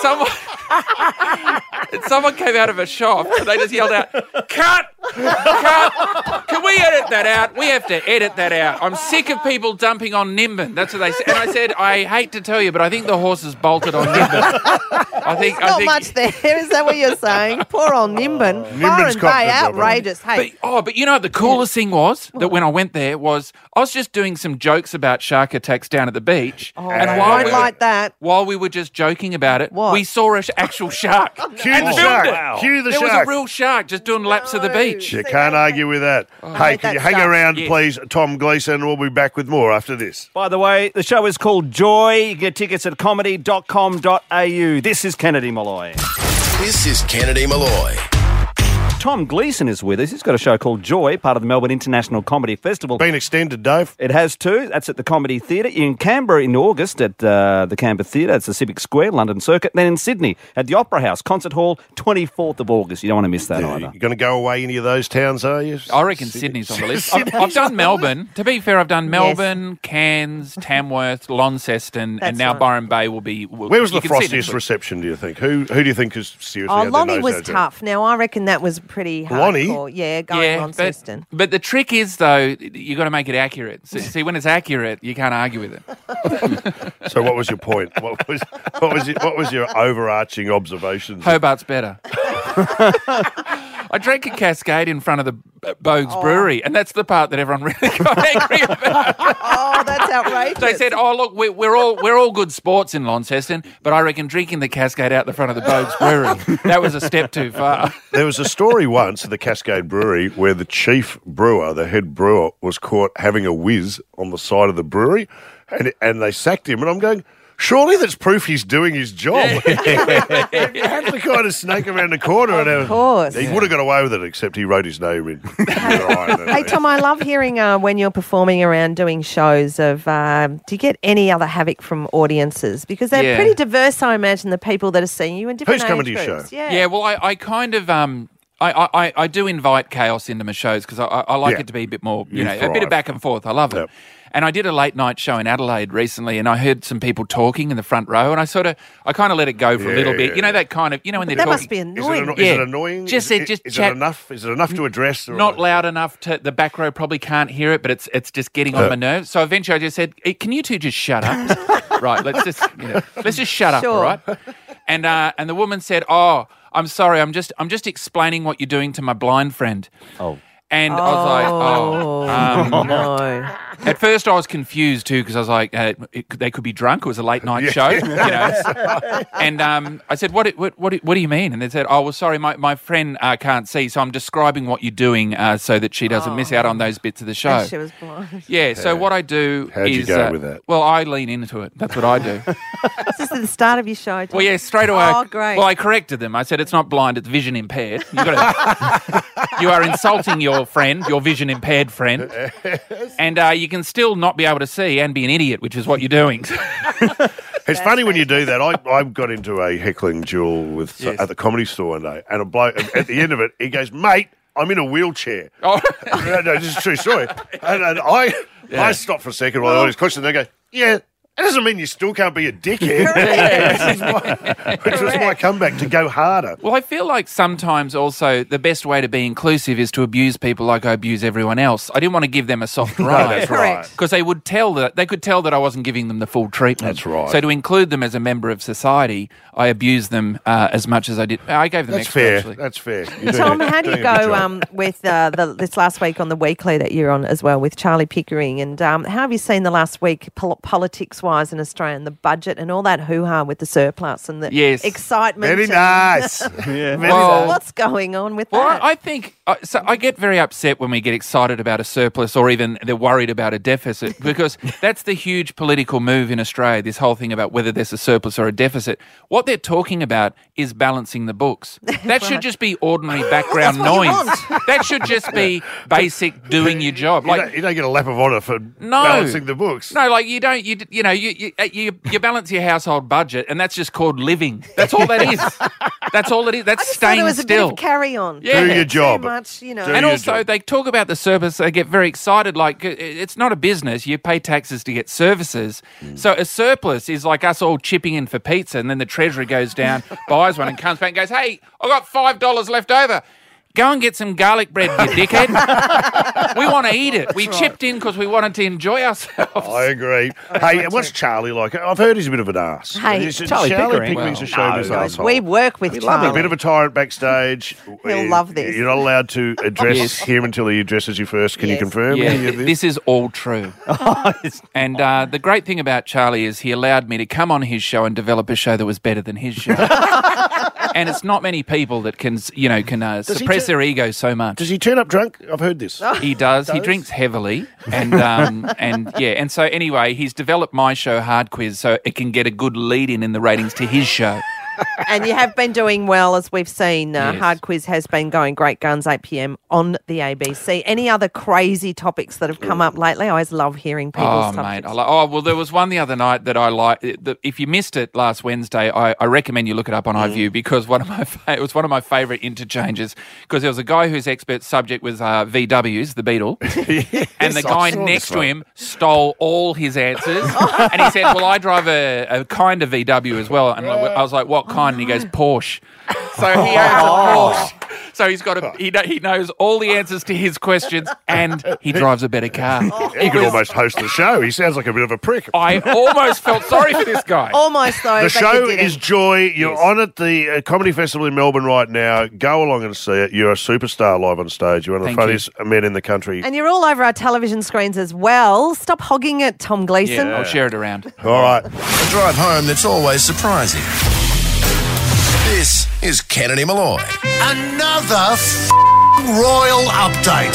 someone came out of a shop and they just yelled out, "Cut! Cut! Can we edit that out? We have to edit that out. I'm sick of people dumping on Nimbin." That's what they said. And I said, "I hate to tell you, but I think the horses bolted on Nimbin." Not much there. Is that what you're saying? Poor old Nimbin. Byron Bay, outrageous. Hey, But you know what the coolest thing was? That when I went there was I was just doing some jokes about shark attacks down at the beach. and that. While we were just joking about it, we saw an actual shark. Cue and the filmed shark. it. Cue the there shark. was a real shark just doing laps of the beach. You can't argue with that. Hey, can you hang around, Yes. please, Tom Gleeson? We'll be back with more after this. By the way, the show is called Joy. You get tickets at comedy.com.au. This is Kennedy Malloy. This is Kennedy Malloy. Tom Gleeson is with us. He's got a show called Joy, part of the Melbourne International Comedy Festival. Been extended, Dave. It has too. That's at the Comedy Theatre. In Canberra in August at the Canberra Theatre. It's the Civic Square, London Circuit. Then in Sydney at the Opera House, Concert Hall, 24th of August. You don't want to miss that either. You're going to go away any of those towns, are you? I reckon Sydney's on the list. I've done Melbourne. To be fair, I've done Melbourne, Cairns, Tamworth, Launceston, and now Byron Bay will be... Where was the frostiest reception, do you think? Who do you think is seriously had their Lonnie nose was out there? tough. Now, I reckon that was pretty hardcore. Lonnie? Yeah, going Launceston. But the trick is, though, you got to make it accurate. So, see, when it's accurate, you can't argue with it. So what was your point? What was your overarching observations? Hobart's better. I drank a Cascade in front of the Bogues Brewery, and that's the part that everyone really got angry about. Oh, that's outrageous. They said, "Oh, look, we're all good sports in Launceston, but I reckon drinking the Cascade out the front of the Bogues Brewery, that was a step too far." There was a story once at the Cascade Brewery where the chief brewer, the head brewer, was caught having a whiz on the side of the brewery, and they sacked him. And I'm going, surely that's proof he's doing his job. You have to kind of snake around the corner. Of course. He would have got away with it, except he wrote his name in. Hey, Tom, I love hearing when you're performing around doing shows of, do you get any other havoc from audiences? Because they're pretty diverse, I imagine, the people that are seeing you in different Who's coming to age your groups. show? Yeah. Yeah, well, I kind of... I do invite chaos into my shows because I like it to be a bit more, a bit of back and forth. I love it. And I did a late night show in Adelaide recently, and I heard some people talking in the front row, and I kind of let it go for a little bit. You know that kind of, when they're that talking. Must be annoying. Is it annoying? Just is chat. it enough? Is it enough to address? Or not loud enough to the back row probably can't hear it, but it's just getting on my nerves. So eventually I just said, hey, "Can you two just shut up?" Right? Let's just shut up, all right? And the woman said, "Oh, I'm sorry. I'm just explaining what you're doing to my blind friend." Oh. And I was like, no. At first I was confused too because I was like, they could be drunk. It was a late night show, And I said, what do you mean? And they said, oh, well, sorry, my friend can't see, so I'm describing what you're doing so that she doesn't miss out on those bits of the show. And she was blind. Yeah, so what I do How'd you go with that? Well, I lean into it. That's what I do. Is this at the start of your show, Tom? Well, yeah, straight away. Oh, great. Well, I corrected them. I said, it's not blind, it's vision impaired. You are insulting your your friend, your vision impaired friend, and you can still not be able to see and be an idiot, which is what you're doing. It's funny when you do that. I got into a heckling duel with at the Comedy Store one day, and a bloke at the end of it, he goes, "Mate, I'm in a wheelchair." Oh. No, this is a true story. And I stopped for a second while I was questioning. They go, "Yeah, that doesn't mean you still can't be a dickhead." Which was my comeback, to go harder. Well, I feel like sometimes also the best way to be inclusive is to abuse people like I abuse everyone else. I didn't want to give them a soft ride. No, that's right. Because they could tell that I wasn't giving them the full treatment. That's right. So to include them as a member of society, I abused them as much as I did. I gave them extra, fair. actually. That's fair. Tom, how do you go with this last week on the Weekly that you're on as well with Charlie Pickering? And how have you seen the last week politics-wise in Australia and the budget and all that hoo-ha with the surplus and the excitement? Very nice. What's going on with that? Well, I think so I get very upset when we get excited about a surplus or even they're worried about a deficit because that's the huge political move in Australia, this whole thing about whether there's a surplus or a deficit. What they're talking about is balancing the books. That should just be ordinary background noise. That should just be basic doing your job. Like you don't get a lap of honour for balancing the books. No, like you don't. You balance your household budget, and that's just called living. That's all that is. That's all it is. That's staying it was still. A bit of carry on. Yeah. Do your job. Too much, you know. And also, they talk about the surplus. They get very excited. Like it's not a business. You pay taxes to get services. So a surplus is like us all chipping in for pizza, and then the treasurer goes down, buys one, and comes back and goes, "Hey, I got $5 left over. Go and get some garlic bread, you dickhead." We want to eat it. We chipped in because we wanted to enjoy ourselves. I agree. Hey, what's Charlie like? I've heard he's a bit of an arse. Hey, Charlie Pickering's a showbiz asshole. We work with Charlie. A bit of a tyrant backstage. He'll love this. You're not allowed to address him until he addresses you first. Can you confirm? Yeah, this is all true. And the great thing about Charlie is he allowed me to come on his show and develop a show that was better than his show. And it's not many people that can suppress their ego so much. Does he turn up drunk? I've heard this. He does. He drinks heavily, and so anyway, he's developed my show Hard Quiz so it can get a good lead in the ratings to his show. And you have been doing well, as we've seen. Hard Quiz has been going great guns, 8 p.m. on the ABC. Any other crazy topics that have come up lately? I always love hearing people's topics. Mate, well, there was one the other night that I liked. If you missed it last Wednesday, I recommend you look it up on iView because it was one of my favourite interchanges because there was a guy whose expert subject was VWs, the Beetle, and the guy next to him stole all his answers. And he said, "Well, I drive a kind of VW as well." And I was like, "What kind?" And he goes, "Porsche." So he owns a Porsche. So he's got he knows all the answers to his questions and he drives a better car. He could almost host the show. He sounds like a bit of a prick. I almost felt sorry for this guy. Almost, though. The show is Joy. You're on at the Comedy Festival in Melbourne right now. Go along and see it. You're a superstar live on stage. You're one of the funniest men in the country. And you're all over our television screens as well. Stop hogging it, Tom Gleeson. Yeah, I'll share it around. All right. A drive home that's always surprising. This is Kennedy Malloy. Another royal update.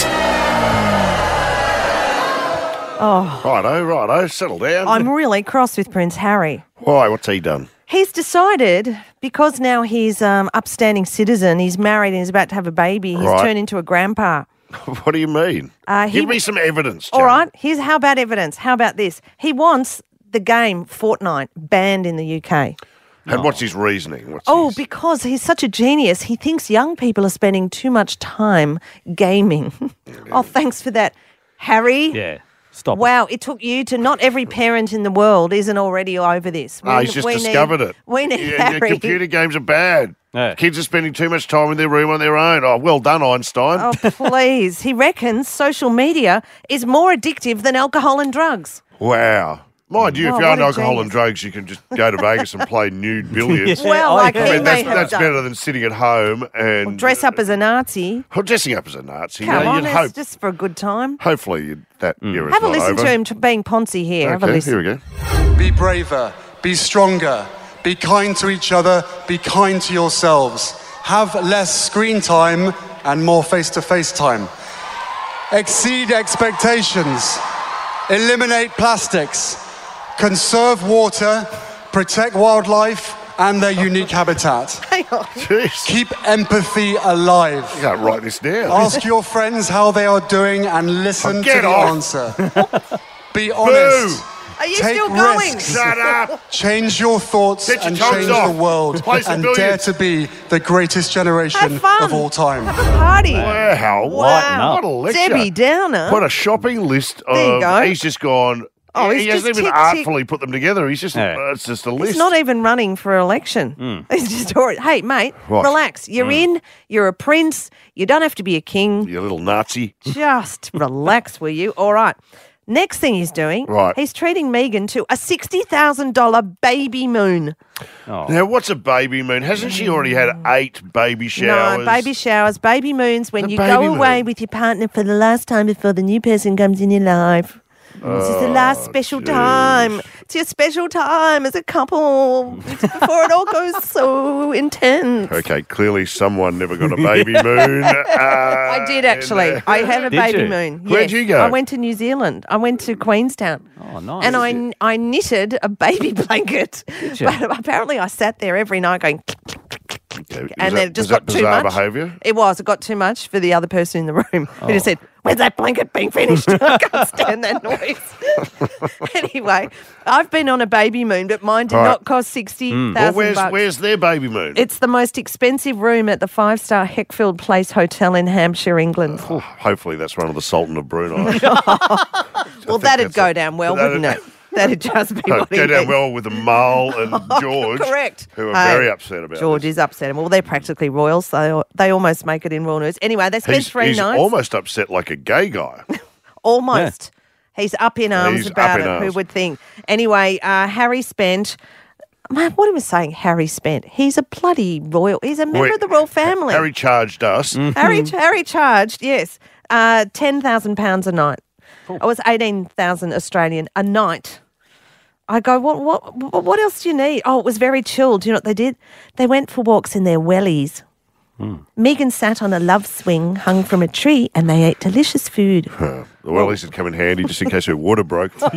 Oh. Righto. Settle down. I'm really cross with Prince Harry. Why? What's he done? He's decided, because now he's upstanding citizen, he's married and he's about to have a baby, he's turned into a grandpa. What do you mean? Give me some evidence, Jane. All right. How about evidence? How about this? He wants the game Fortnite banned in the UK. And what's his reasoning? Because he's such a genius. He thinks young people are spending too much time gaming. Oh, thanks for that, Harry. Yeah. Stop. Wow, it took you to. Not every parent in the world isn't already over this. He's just discovered it. We need Harry. Computer games are bad. Yeah. Kids are spending too much time in their room on their own. Oh, well done, Einstein. Oh, please. He reckons social media is more addictive than alcohol and drugs. Wow. Mind you, if you're on alcohol and drugs, you can just go to Vegas and play nude billiards. Well, that's better than sitting at home and... Or dress up as a Nazi. Or dressing up as a Nazi. Come on, it's just for a good time. Hopefully that era's Have a not listen over. to him being Ponzi here. Have a listen. Here we go. Be braver, be stronger, be kind to each other, be kind to yourselves. Have less screen time and more face-to-face time. Exceed expectations. Eliminate plastics. Conserve water, protect wildlife, and their unique habitat. Hang on. Jeez. Keep empathy alive. You can't write this down. Ask your friends how they are doing and listen to get the off. answer. Be honest. Are you Take still going? risks. Shut up. Change your thoughts Get your and tongues change off. the world Play some and billiards. dare to be the greatest generation Have fun. of all time. Have a party. Wow. Wow. What a lecture. Debbie Downer. What a shopping list of... There you go. He's just gone... Oh, he he's hasn't just even tick, tick. artfully put them together. He's just... it's just a list. He's not even running for election. He's just already, hey, mate, What? relax. You're in. You're a prince. You don't have to be a king. You little Nazi. Just relax, will you? All right. Next thing he's doing, Right. he's treating Megan to a $60,000 baby moon. Now, what's a baby moon? Hasn't she already had 8 baby showers? No, baby showers, baby moons, when The you baby go away moon. with your partner for the last time before the new person comes in your life. This is the last special time. It's your special time as a couple before it all goes so intense. Okay, clearly someone never got a baby moon. I did actually. I had a Did baby you? moon. Where'd Yes. you go? I went to New Zealand. I went to Queenstown. Oh, nice. And I knitted a baby blanket. Did you? But apparently I sat there every night going, and then it just was got that too bizarre much. behaviour? It was. It got too much for the other person in the room. Who just said, "When's that blanket being finished?" I can't stand that noise. Anyway, I've been on a baby moon, but mine did All right. not cost $60,000. Well, where's their baby moon? It's the most expensive room at the 5-star Heckfield Place Hotel in Hampshire, England. Hopefully that's one of the Sultan of Brunei. Well, that'd go down well, wouldn't it? That'd just be what he Go down needs. well with the Mull and George. Correct. Who are Hey, very upset about George this. is upset. Well, they're practically royals, so they almost make it in royal news. Anyway, they spent He's 3 nights. almost upset like a gay guy. Almost. He's up in arms He's about up in it. Who arms. would think? Anyway, Harry spent. Man, what am I saying? Harry spent. He's a bloody royal. He's a member of the royal family. Harry charged us. Harry charged, yes, £10,000 a night. It was 18,000 Australian a night. I go, what else do you need? Oh, it was very chilled. Do you know what they did? They went for walks in their wellies. Megan sat on a love swing hung from a tree and they ate delicious food. The wellies had come in handy just in case her water broke. But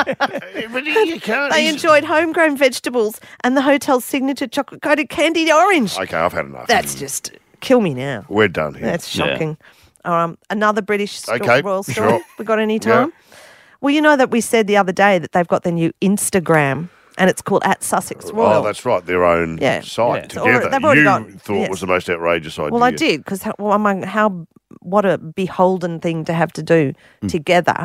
you can't. They enjoyed homegrown vegetables and the hotel's signature chocolate-coated candied orange. Okay, I've had enough. That's just kill me now. We're done here. That's shocking. Another British royal story. sure. We got any time? Yeah. Well, you know that we said the other day that they've got their new Instagram and it's called @SussexRoyal. Oh, that's right. Their own Yeah. site Yeah. together. They've already You got- thought yes. was the most outrageous idea. Well, I did because what a beholden thing to have to do together.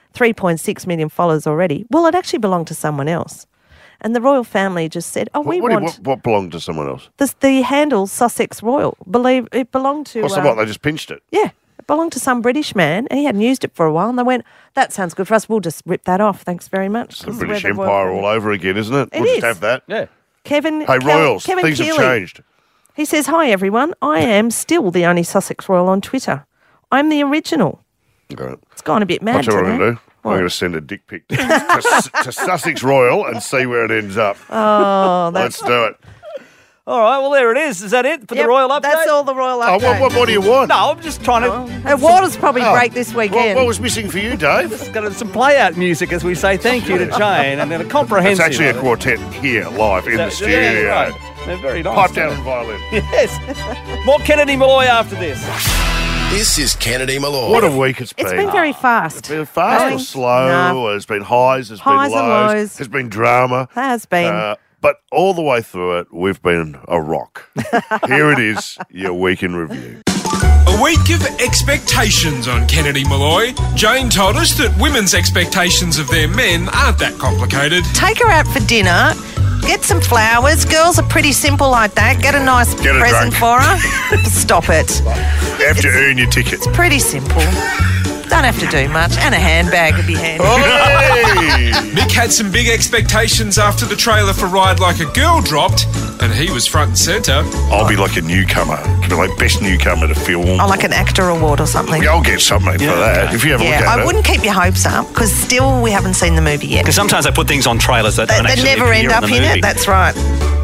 3.6 million followers already. Well, it actually belonged to someone else. And the royal family just said, "Oh, What belonged to someone else? the handle Sussex Royal. Believe it belonged to What's the what? They just pinched it. yeah, it belonged to some British man, and he hadn't used it for a while. And they went, "That sounds good for us. We'll just rip that off. Thanks very much." The This is British where the royal Empire family- all over again, isn't it? It We'll is. just have that. Yeah. Kevin. Hey, Royals, Kevin things have Keeley. changed. He says, "Hi everyone. I am still the only Sussex Royal on Twitter. I'm the original." Okay. It's gone a bit mad. What's what I'm today. going to do? I'm going to send a dick pic to Sussex Royal and see where it ends up. Oh, Let's do it. All right, well, there it is. Is that it for the royal update? That's all the royal Oh, update. what do you want? No, I'm just trying to... Her water's probably break this weekend. What was missing for you, Dave? Just got some play-out music as we say thank you to Jane, and then a It's comprehensive... actually a quartet here, live in the studio. Yeah, right. They're very nice. Pipe down and violin. Yes. More Kennedy Malloy after this. This is Kennedy Malloy. What a week it's been. It's been very fast. It's been fast or Going- slow. No. There's been highs, there's Highs been and lows. lows. There's been drama. Has been. But all the way through it, we've been a rock. Here it is, your week in review. A week of expectations on Kennedy Malloy. Jane told us that women's expectations of their men aren't that complicated. Take her out for dinner. Get some flowers. Girls are pretty simple like that. Get a nice Get a present drink. for her. Stop it. You have to earn your ticket. Pretty simple. Don't have to do much. And a handbag would be handy. Hey! Mick had some big expectations after the trailer for Ride Like a Girl dropped, and he was front and centre. I'll be like a newcomer. Could be like best newcomer to film. Oh, like an actor award or something. I'll get something for that if you have a look Yeah, at it. I wouldn't keep your hopes up because still we haven't seen the movie yet. Because sometimes they put things on trailers that don't They actually never appear end up the in movie. it. That's right.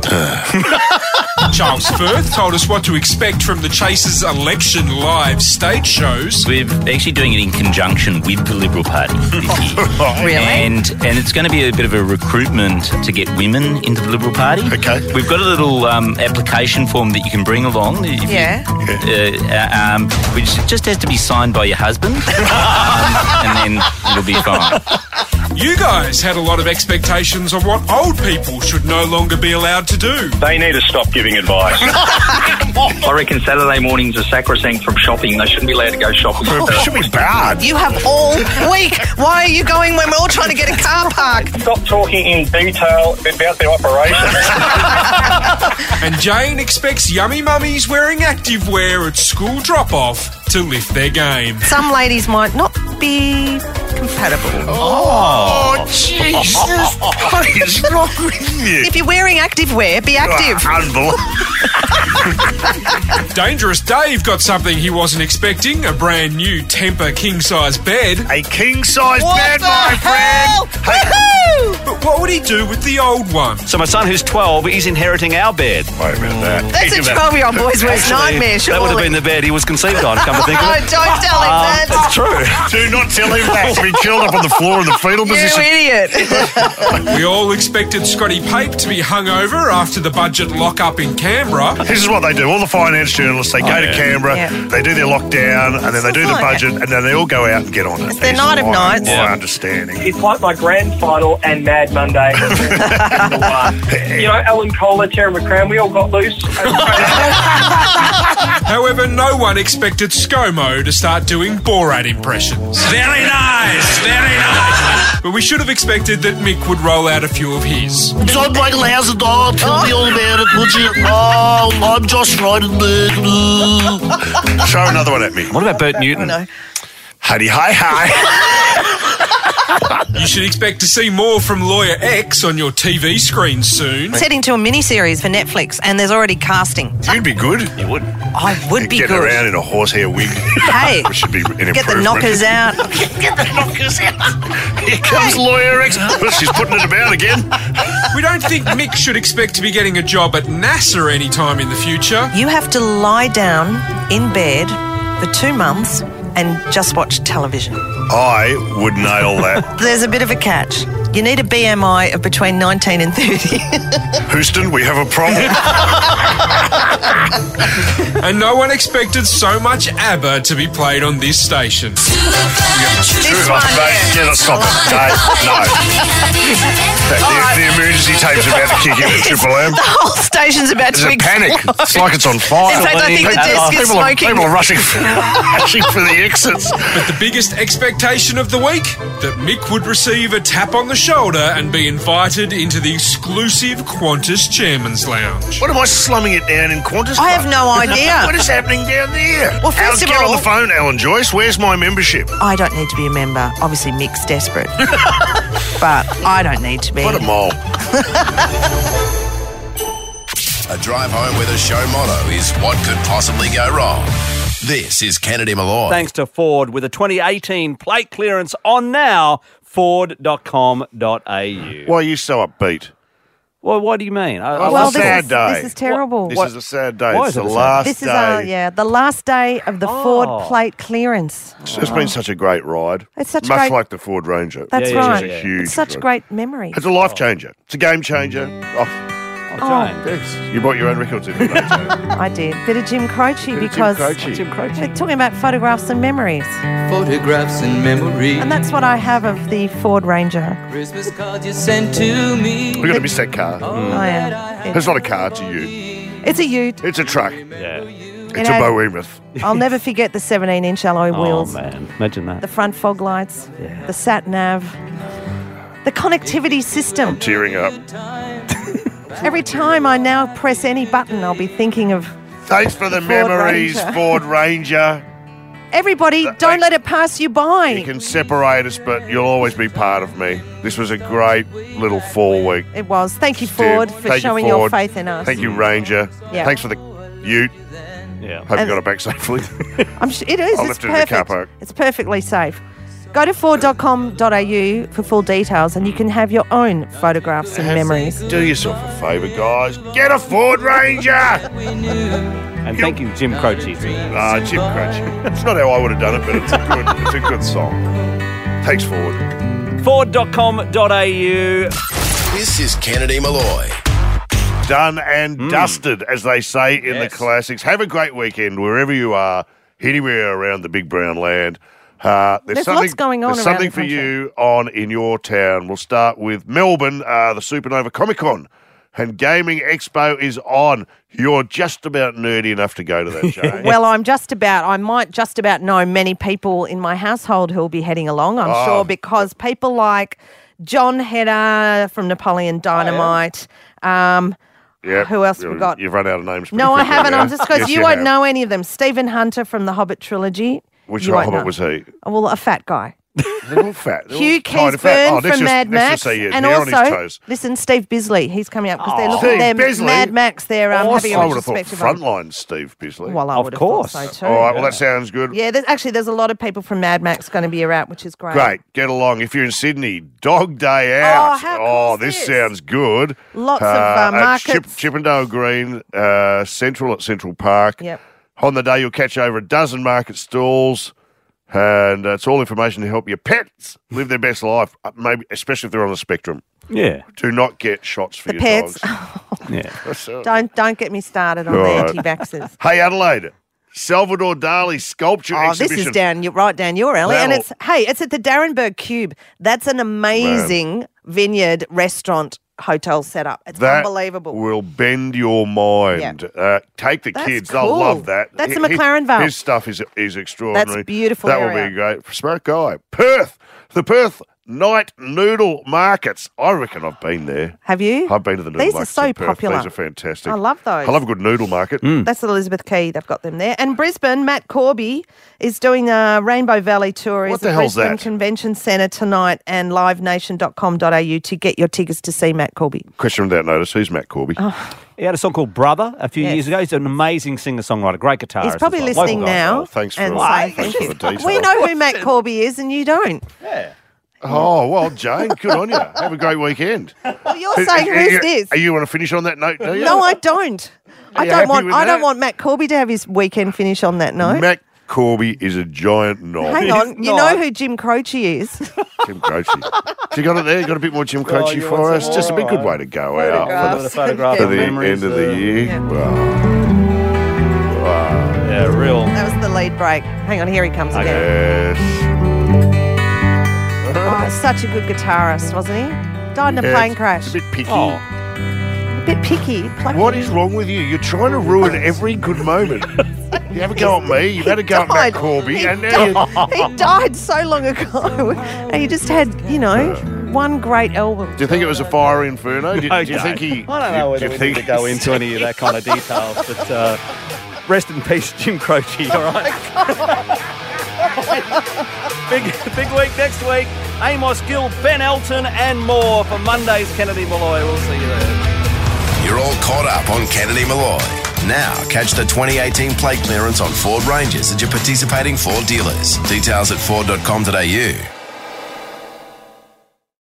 Charles Firth told us what to expect from the Chase's election live stage shows. We're actually doing it in conjunction with the Liberal Party this year. Really? And it's going to be a bit of a recruitment to get women into the Liberal Party. Okay. We've got a little application form that you can bring along. Which just has to be signed by your husband. And then it'll be fine. You guys had a lot of expectations on what old people should no longer be allowed to do. They need to stop giving advice. I reckon Saturday mornings are sacrosanct from shopping. They shouldn't be allowed to go shopping. It should be bad. You have all week. Why are you going when we're all trying to get a car park? Stop talking in detail about their operation. And Jane expects yummy mummies wearing activewear at school drop-off to lift their game. Some ladies might not be compatible. Oh, Jesus. What is wrong with you? If you're wearing activewear, be active. Dangerous Dave got something he wasn't expecting, a brand new Tempur king-size bed. A king-size bed, my friend. But what would he do with the old one? So my son, who's 12, he's inheriting our bed. Wait a minute, That's a 12-year-old boy's worst nightmare, surely. That would have been the bed he was conceived on, come to think of Oh, it. don't tell him that. It's true. Do not tell him that. To be curled up on the floor in the fetal position. You idiot. We all expected Scotty Pape to be hungover after the budget lock-up in Canberra. This is what they do. All the finance journalists, they go to Canberra, they do their lockdown, and then they do the budget, and then they all go out and get on it. It's their night of nights. My understanding. It's like my grand final and Mad Monday. You know, Alan Kohler, Terry McCram, we all got loose. However, no one expected ScoMo to start doing Borat impressions. Very nice, very nice. But we should have expected that Mick would roll out a few of his. John Michael, how's the dog? Tell me all about it, would you? Oh, I'm Josh Frydenberg. Show another one at me. What about Bert Newton? Huddy hi hi. You should expect to see more from Lawyer X on your TV screen soon. It's heading to a mini-series for Netflix, and there's already casting. You'd be good. You would. I would be Get good. around in a horsehair wig. Hey, Which should be an improvement. get the knockers out. Get the knockers out. Here comes Lawyer X. Well, she's putting it about again. We don't think Mick should expect to be getting a job at NASA anytime in the future. You have to lie down in bed for 2 months and just watch television. I would nail that. There's a bit of a catch. You need a BMI of between 19 and 30. Houston, we have a problem. And no one expected so much ABBA to be played on this station. This one, Yeah, stop it. No. The emergency tape's about to kick in at Triple M. The whole station's about There's to a panic. explode. It's like it's on fire. In fact, I think the desk is smoking. People are rushing for the exits. But the biggest expectation of the week? That Mick would receive a tap on the shoulder and be invited into the exclusive Qantas Chairman's Lounge. What am I slumming it down in Qantas? I have no idea. What is happening down there? Well, first of Get all- on the phone, Alan Joyce. Where's my membership? I don't need to be a member. Obviously, Mick's desperate. But I don't need to be. What a mole. A drive home with a show motto is what could possibly go wrong. This is Kennedy Malloy. Thanks to Ford with a 2018 plate clearance on now, Ford.com.au. Why are you so upbeat? Well, what do you mean? Well, Well, it's a sad day. This is terrible. This is a sad day. Why It's is it the a sad last This is day. the last day of the Ford plate clearance. It's been such a great ride. It's such Much great- like the Ford Ranger. That's It's right. a huge It's such ride. great memory. It's a life changer. It's a game changer. Oh, thanks. You brought your own records in today, Jane. I did. Bit of Jim Croce Bit of because Jim Croce. we're talking about photographs and memories. Photographs and memories. And that's what I have of the Ford Ranger. Christmas cards you sent to me. We're going to miss that car. I am. It's not a car, it's a ute. It's a ute. It's a truck. Yeah. It's a behemoth. I'll never forget the 17-inch alloy wheels. Oh, man. Imagine that. The front fog lights. The sat-nav. The connectivity system. Tearing up. Every time I now press any button, I'll be thinking of Thanks for the Ford memories, Ranger. Ford Ranger. everybody. Don't let it pass you by. You can separate us, but you'll always be part of me. This was a great little fall week. It was. Thank you, Ford, for Thank you, showing your Ford. faith in us. Thank you, Ranger. Yeah. Thanks for the ute. Yeah. Hope you And- got it back safely. I'm sure it is. I'll It's lift it in the car perfect. park. It's perfectly safe. Go to Ford.com.au for full details and you can have your own photographs and memories. Do yourself a favour, guys. Get a Ford Ranger! And thank you, Jim Croce. Jim Croce. That's not how I would have done it, but it's a good song. Thanks, Ford. Ford.com.au. This is Kennedy Malloy. Done and dusted, as they say in the classics. Have a great weekend wherever you are, anywhere around the big brown land. There's lots going on There's around something the for country. you on in your town. We'll start with Melbourne, the Supernova Comic-Con. And Gaming Expo is on. You're just about nerdy enough to go to that, Jane. Well, I might just about know many people in my household who will be heading along, I'm sure, because people like John Hedder from Napoleon Dynamite. Who else we got? You've run out of names. No, I haven't. Now. I'm just because Yes, you won't have. know any of them. Stephen Hunter from the Hobbit trilogy. Which You won't Hobbit know. was he? Well, a fat guy. They're all fat. They're all Hugh kind of fat. Keithburn Let's from just- Mad let's Max, just say, yeah, and hair on his also toes. listen, Steve Bisley. He's coming up because they're looking Steve at Bisley? Mad Max. They're having I a would have thought retrospective. on- Frontline Steve Bisley. Well, I would have thought so too. All right, well, that sounds good. Yeah, there's a lot of people from Mad Max going to be around, which is great. Great. Get along. If you're in Sydney, Dog Day Out. how cool is this this? sounds good. Lots of at markets. Chippendale Green, Central at Central Park. Yep. On the day, you'll catch over a dozen market stalls. And it's all information to help your pets live their best life, maybe especially if they're on the spectrum. Yeah. Do not get shots for The your pets. dogs. Yeah. Don't get me started on All the right. anti-vaxxers. Hey, Adelaide, Salvador Dali sculpture Oh, exhibition. this is right down your alley, and That'll- it's at the Darrenberg Cube. That's an amazing vineyard restaurant hotel setup. It's That unbelievable. will bend your mind. Take the That's kids; cool. they'll love that. That's the His- McLaren Vale. His stuff is extraordinary. That's beautiful That will area. be great. Smart guy. Perth, the Perth Night Noodle Markets. I reckon I've been there. Have you? I've been to the noodle These are markets so in Perth. popular. These are fantastic. I love those. I love a good noodle market. That's at Elizabeth Quay. They've got them there. And Brisbane, Matt Corby is doing a Rainbow Valley tour. What He's the at hell's Brisbane that? Convention Centre tonight and livenation.com.au to get your tickets to see Matt Corby. Question without notice. Who's Matt Corby? He had a song called Brother a few Yes. years ago. He's an amazing singer-songwriter, great guitarist. He's probably as well. listening Local guy. now. Oh, thanks for and the- saying thanks thank for the you. detail. We know who Matt Corby is and you don't. Oh, well, Jane, good on you. Have a great weekend. Well, you're saying who's this? Are you want to finish on that note, do you? No, I don't. Are I you don't happy want with I don't that? want Matt Corby to have his weekend finish on that note. Matt Corby is a giant knob. Hang on. You know who Jim Croce is? Jim Croce. You got it there? You got a bit more Jim Croce you for want us? some Just a more? bit good way to go Photographs. out A photograph for of the memories end of the of- year. Yeah. Wow. Yeah, real. That was the lead break. Hang on, here he comes again. Yes. Oh, such a good guitarist, wasn't he? Died in a Yeah, plane it's crash. a bit picky. A bit picky. Plucky. What is wrong with you? You're trying to ruin every good moment. You have a go at me. You've had a go at Matt Corby. And now you... He died so long ago, and he just had, one great album. Do you think it was a fiery inferno? Do you think he... I don't know whether do we you need think to go into any of that kind of details, but rest in peace, Jim Croce, all right? Big week next week. Amos Gill, Ben Elton, and more for Monday's Kennedy Malloy. We'll see you there. You're all caught up on Kennedy Malloy. Now, catch the 2018 plate clearance on Ford Rangers at your participating Ford dealers. Details at Ford.com.au.